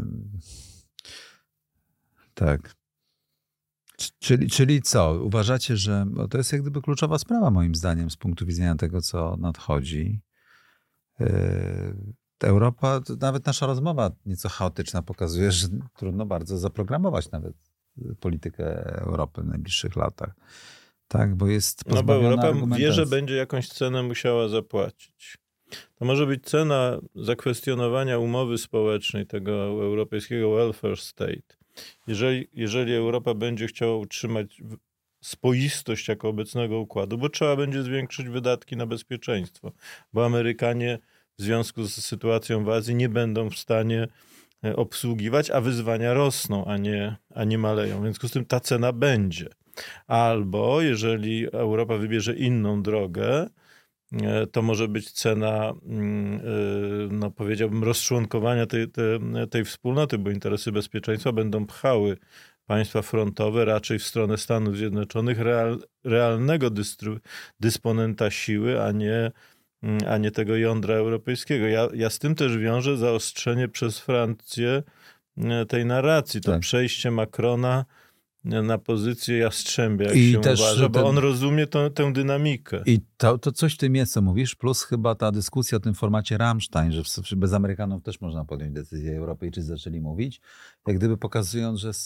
Tak. Czyli, czyli co? Uważacie, że bo to jest jak gdyby kluczowa sprawa moim zdaniem z punktu widzenia tego, co nadchodzi. Yy, Europa, nawet nasza rozmowa nieco chaotyczna pokazuje, że trudno bardzo zaprogramować nawet politykę Europy w najbliższych latach. Tak, bo jest No bo Europa argumentacji. wie, że będzie jakąś cenę musiała zapłacić. To może być cena zakwestionowania umowy społecznej, tego europejskiego welfare state. Jeżeli, jeżeli Europa będzie chciała utrzymać spoistość jako obecnego układu, bo trzeba będzie zwiększyć wydatki na bezpieczeństwo, bo Amerykanie w związku z sytuacją w Azji nie będą w stanie obsługiwać, a wyzwania rosną, a nie, a nie maleją. W związku z tym ta cena będzie. Albo jeżeli Europa wybierze inną drogę, to może być cena, no powiedziałbym, rozczłonkowania tej, tej, tej wspólnoty, bo interesy bezpieczeństwa będą pchały państwa frontowe raczej w stronę Stanów Zjednoczonych, real, realnego dystru, dysponenta siły, a nie, a nie tego jądra europejskiego. Ja, ja z tym też wiążę zaostrzenie przez Francję tej narracji, to tak. Przejście Macrona na pozycję jastrzębia, jak I się też uważa, bo ten... on rozumie to, tę dynamikę. I to, to coś w tym jest, co mówisz, plus chyba ta dyskusja o tym formacie Rammstein, że bez Amerykanów też można podjąć decyzję, Europejczycy zaczęli mówić, jak gdyby pokazując, że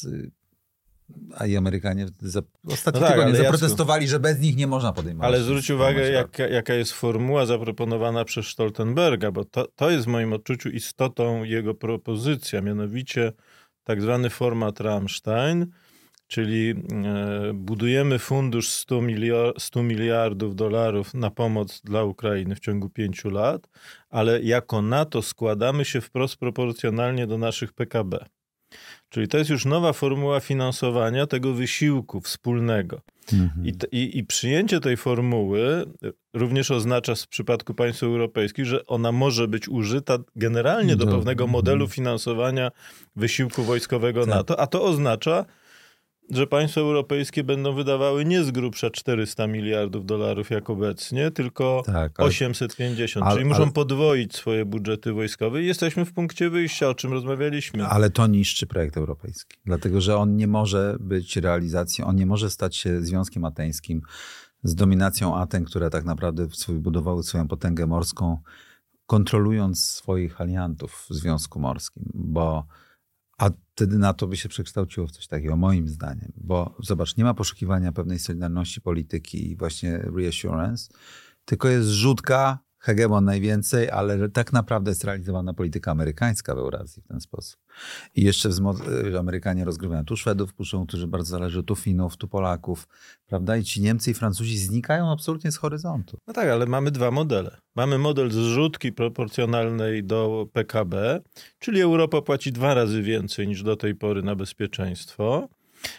a i Amerykanie za... ostatnio no tak, tygodnie zaprotestowali, ja... że bez nich nie można podejmować. Ale zwróć uwagę, jaka, jaka jest formuła zaproponowana przez Stoltenberga, bo to, to jest w moim odczuciu istotą jego propozycja, mianowicie tak zwany format Rammstein, czyli budujemy fundusz stu miliardów dolarów na pomoc dla Ukrainy w ciągu pięciu lat, ale jako NATO składamy się wprost proporcjonalnie do naszych P K B. Czyli to jest już nowa formuła finansowania tego wysiłku wspólnego. Mhm. I, i, I przyjęcie tej formuły również oznacza w przypadku państw europejskich, że ona może być użyta generalnie do, do pewnego modelu finansowania wysiłku wojskowego tak. NATO, a to oznacza, że państwa europejskie będą wydawały nie z grubsza czterysta miliardów dolarów jak obecnie, tylko tak, ale, osiemset pięćdziesiąt, ale, czyli muszą ale, podwoić swoje budżety wojskowe i jesteśmy w punkcie wyjścia, o czym rozmawialiśmy. Ale to niszczy projekt europejski, dlatego że on nie może być realizacją, on nie może stać się Związkiem Ateńskim z dominacją Aten, które tak naprawdę budowały swoją potęgę morską, kontrolując swoich aliantów w Związku Morskim, bo a wtedy NATO by się przekształciło w coś takiego, moim zdaniem. Bo zobacz, nie ma poszukiwania pewnej solidarności polityki i właśnie reassurance, tylko jest zrzutka, hegemon najwięcej, ale tak naprawdę jest realizowana polityka amerykańska w Eurazji w ten sposób. I jeszcze wzmo- Amerykanie rozgrywają tu Szwedów, puszczą, którzy bardzo zależy, tu Finów, tu Polaków, prawda? I ci Niemcy i Francuzi znikają absolutnie z horyzontu. No tak, ale mamy dwa modele. Mamy model zrzutki proporcjonalnej do P K B, czyli Europa płaci dwa razy więcej niż do tej pory na bezpieczeństwo.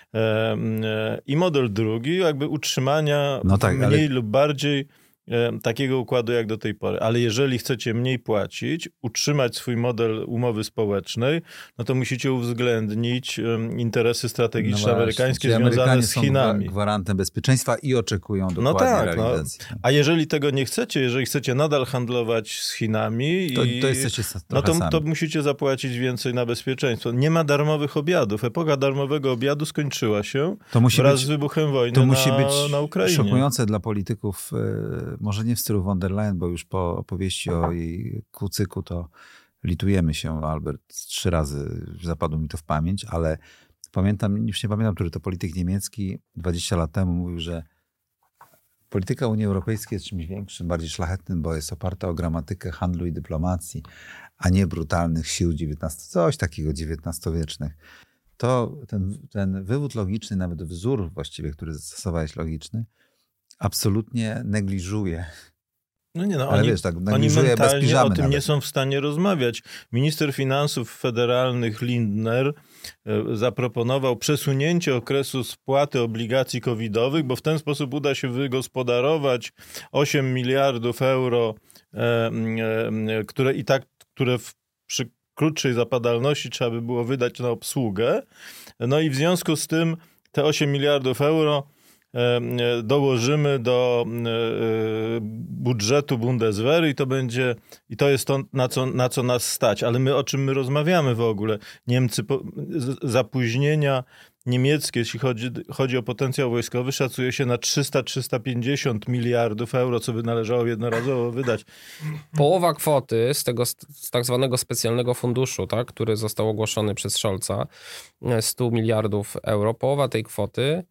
I model drugi, jakby utrzymania no tak, mniej ale... lub bardziej takiego układu jak do tej pory. Ale jeżeli chcecie mniej płacić, utrzymać swój model umowy społecznej, no to musicie uwzględnić interesy strategiczne no amerykańskie związane Amerykanie z Chinami. Są gwarantem bezpieczeństwa i oczekują dokładnie no tak, realizacji. No. A jeżeli tego nie chcecie, jeżeli chcecie nadal handlować z Chinami, to, i, to, jesteście no to, to musicie zapłacić więcej na bezpieczeństwo. Nie ma darmowych obiadów. Epoka darmowego obiadu skończyła się to musi wraz być, z wybuchem wojny to na, musi być na Ukrainie. Szokujące dla polityków, może nie w stylu von der Leyen, bo już po opowieści o jej kucyku to litujemy się, Albert, trzy razy zapadło mi to w pamięć, ale pamiętam, już nie pamiętam, który to polityk niemiecki dwadzieścia lat temu mówił, że polityka Unii Europejskiej jest czymś większym, bardziej szlachetnym, bo jest oparta o gramatykę handlu i dyplomacji, a nie brutalnych sił dziewiętnastowiecznych, coś takiego dziewiętnastowiecznych. To ten, ten wywód logiczny, nawet wzór właściwie, który zastosowałeś logiczny, absolutnie negliżuje. No nie, no, Ale oni, wiesz, tak, oni mentalnie o tym nawet. nie są w stanie rozmawiać. Minister finansów federalnych Lindner e, zaproponował przesunięcie okresu spłaty obligacji covidowych, bo w ten sposób uda się wygospodarować osiem miliardów euro, e, e, które i tak, które w, przy krótszej zapadalności trzeba by było wydać na obsługę. No i w związku z tym te osiem miliardów euro dołożymy do budżetu Bundeswehry i to będzie, i to jest to, na co, na co nas stać. Ale my o czym my rozmawiamy w ogóle? Niemcy, po, zapóźnienia niemieckie, jeśli chodzi, chodzi o potencjał wojskowy, szacuje się na trzysta do trzystu pięćdziesięciu miliardów euro, co by należało jednorazowo wydać. Połowa kwoty z tego z tak zwanego specjalnego funduszu, tak, który został ogłoszony przez Scholza, stu miliardów euro, połowa tej kwoty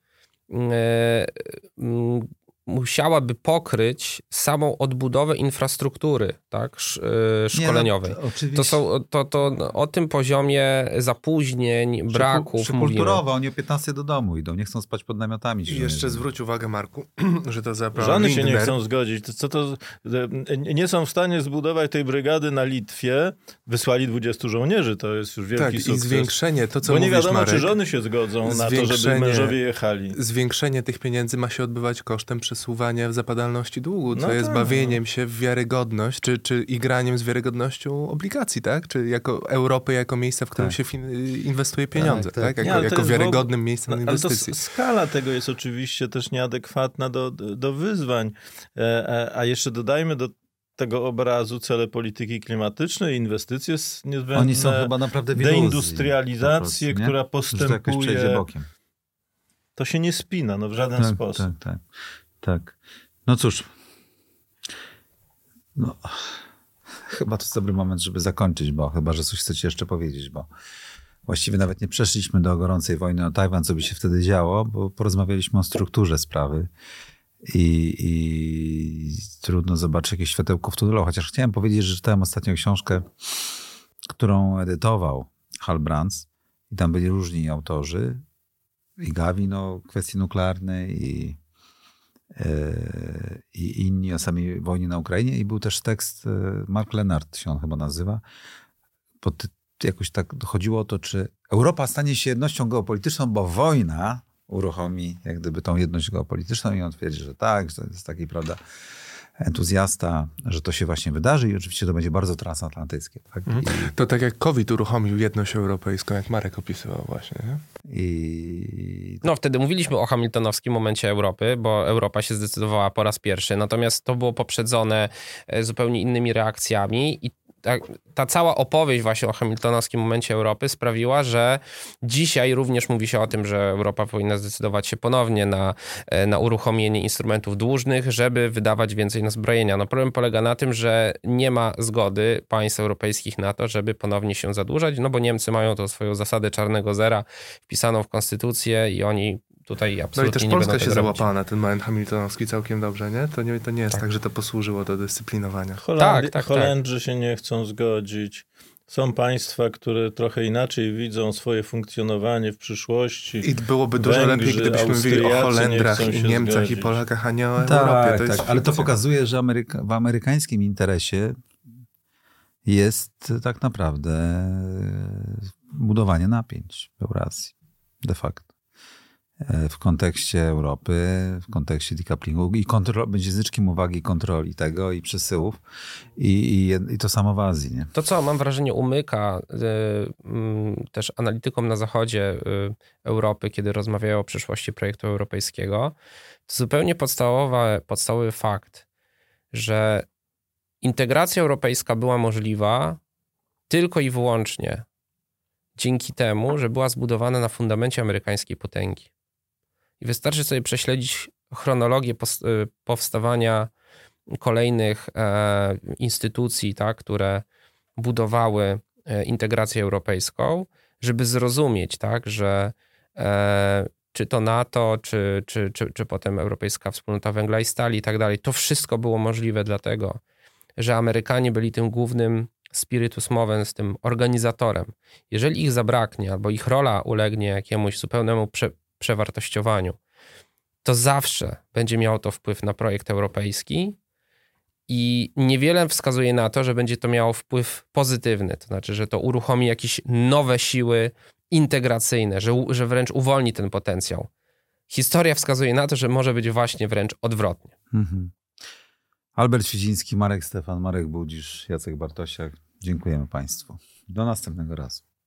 musiałaby pokryć samą odbudowę infrastruktury, tak, szkoleniowej. Nie, no, to, to są to, to o tym poziomie zapóźnień, braków przykulturowo, mówimy. oni o piętnastej do domu idą, nie chcą spać pod namiotami. I jeszcze nie zwróć uwagę, Marku, że to za Żony się nie chcą zgodzić. To, co to, nie są w stanie zbudować tej brygady na Litwie. Wysłali dwudziestu żołnierzy, to jest już wielki tak, sukces. I zwiększenie, to co Bo mówisz, nie wiadomo, Marek, czy żony się zgodzą na to, żeby mężowie jechali. Zwiększenie tych pieniędzy ma się odbywać kosztem przesuwania w zapadalności długu, co no jest tak, bawieniem no. się w wiarygodność, czy, czy igraniem z wiarygodnością obligacji, tak? Czy jako Europy, jako miejsca, w którym tak. się fin- inwestuje pieniądze, tak? tak. tak? Nie, Jako, jako wiarygodnym ogóle, miejscem no, inwestycji. Ale to skala tego jest oczywiście też nieadekwatna do, do, do wyzwań. E, a jeszcze dodajmy do tego obrazu cele polityki klimatycznej, inwestycje niezbędne. Oni są chyba naprawdę w iluzji, deindustrializację, po prostu, która postępuje. Że to jakoś przejdzie bokiem. To się nie spina, no w żaden tak, sposób. Tak, tak, tak. No cóż. No, chyba to jest dobry moment, żeby zakończyć, bo chyba, że coś chcecie jeszcze powiedzieć, bo właściwie nawet nie przeszliśmy do gorącej wojny o Tajwan, co by się wtedy działo, bo porozmawialiśmy o strukturze sprawy i, i trudno zobaczyć jakieś światełko w tunelu, chociaż chciałem powiedzieć, że czytałem ostatnią książkę, którą edytował Hal Brands i tam byli różni autorzy i Gawin o kwestii nuklearnej i i inni o samej wojnie na Ukrainie i był też tekst, Mark Lenart się on chyba nazywa, pod, jakoś tak chodziło o to, czy Europa stanie się jednością geopolityczną, bo wojna uruchomi jak gdyby tą jedność geopolityczną i on twierdzi, że tak, że to jest taki, prawda, entuzjasta, że to się właśnie wydarzy i oczywiście to będzie bardzo transatlantyckie. Tak? Mhm. I, to tak jak COVID uruchomił jedność europejską, jak Marek opisywał właśnie. Nie? I... No wtedy mówiliśmy o hamiltonowskim momencie Europy, bo Europa się zdecydowała po raz pierwszy, natomiast to było poprzedzone zupełnie innymi reakcjami i ta, ta cała opowieść właśnie o hamiltonowskim momencie Europy sprawiła, że dzisiaj również mówi się o tym, że Europa powinna zdecydować się ponownie na, na uruchomienie instrumentów dłużnych, żeby wydawać więcej na zbrojenia. No problem polega na tym, że nie ma zgody państw europejskich na to, żeby ponownie się zadłużać, no bo Niemcy mają tą swoją zasadę czarnego zera wpisaną w konstytucję i oni tutaj absolutnie no i też nie Polska będą się tego załapała na ten moment hamiltonowski całkiem dobrze, nie? To nie, to nie jest tak. tak, że to posłużyło do dyscyplinowania. Holandii, tak, tak, Holendrzy tak. się nie chcą zgodzić. Są państwa, które trochę inaczej widzą swoje funkcjonowanie w przyszłości. I byłoby dużo Węgrzy, lepiej, gdybyśmy mówili o Holendrach i Niemcach zgodzić. i Polakach, a nie o tak, Europie. To tak, jest ale to pokazuje, że Ameryka, w amerykańskim interesie jest tak naprawdę budowanie napięć w Eurazji, de facto. W kontekście Europy, w kontekście decouplingu i kontrol, będzie zyczkiem uwagi kontroli tego i przesyłów i, i, i to samo w Azji. Nie? To, co mam wrażenie umyka y, y, też analitykom na zachodzie y, Europy, kiedy rozmawiają o przyszłości projektu europejskiego, to zupełnie podstawowa, podstawowy fakt, że integracja europejska była możliwa tylko i wyłącznie dzięki temu, że była zbudowana na fundamencie amerykańskiej potęgi. I wystarczy sobie prześledzić chronologię powstawania kolejnych e, instytucji, tak, które budowały integrację europejską, żeby zrozumieć, tak, że e, czy to NATO, czy, czy, czy, czy potem Europejska Wspólnota Węgla i Stali i tak dalej, to wszystko było możliwe dlatego, że Amerykanie byli tym głównym spiritus movens, tym organizatorem. Jeżeli ich zabraknie, albo ich rola ulegnie jakiemuś zupełnemu prze, przewartościowaniu, to zawsze będzie miało to wpływ na projekt europejski i niewiele wskazuje na to, że będzie to miało wpływ pozytywny, to znaczy, że to uruchomi jakieś nowe siły integracyjne, że, że wręcz uwolni ten potencjał. Historia wskazuje na to, że może być właśnie wręcz odwrotnie. Mhm. Albert Świdziński, Marek Stefan, Marek Budzisz, Jacek Bartosiak. Dziękujemy Państwu. Do następnego razu.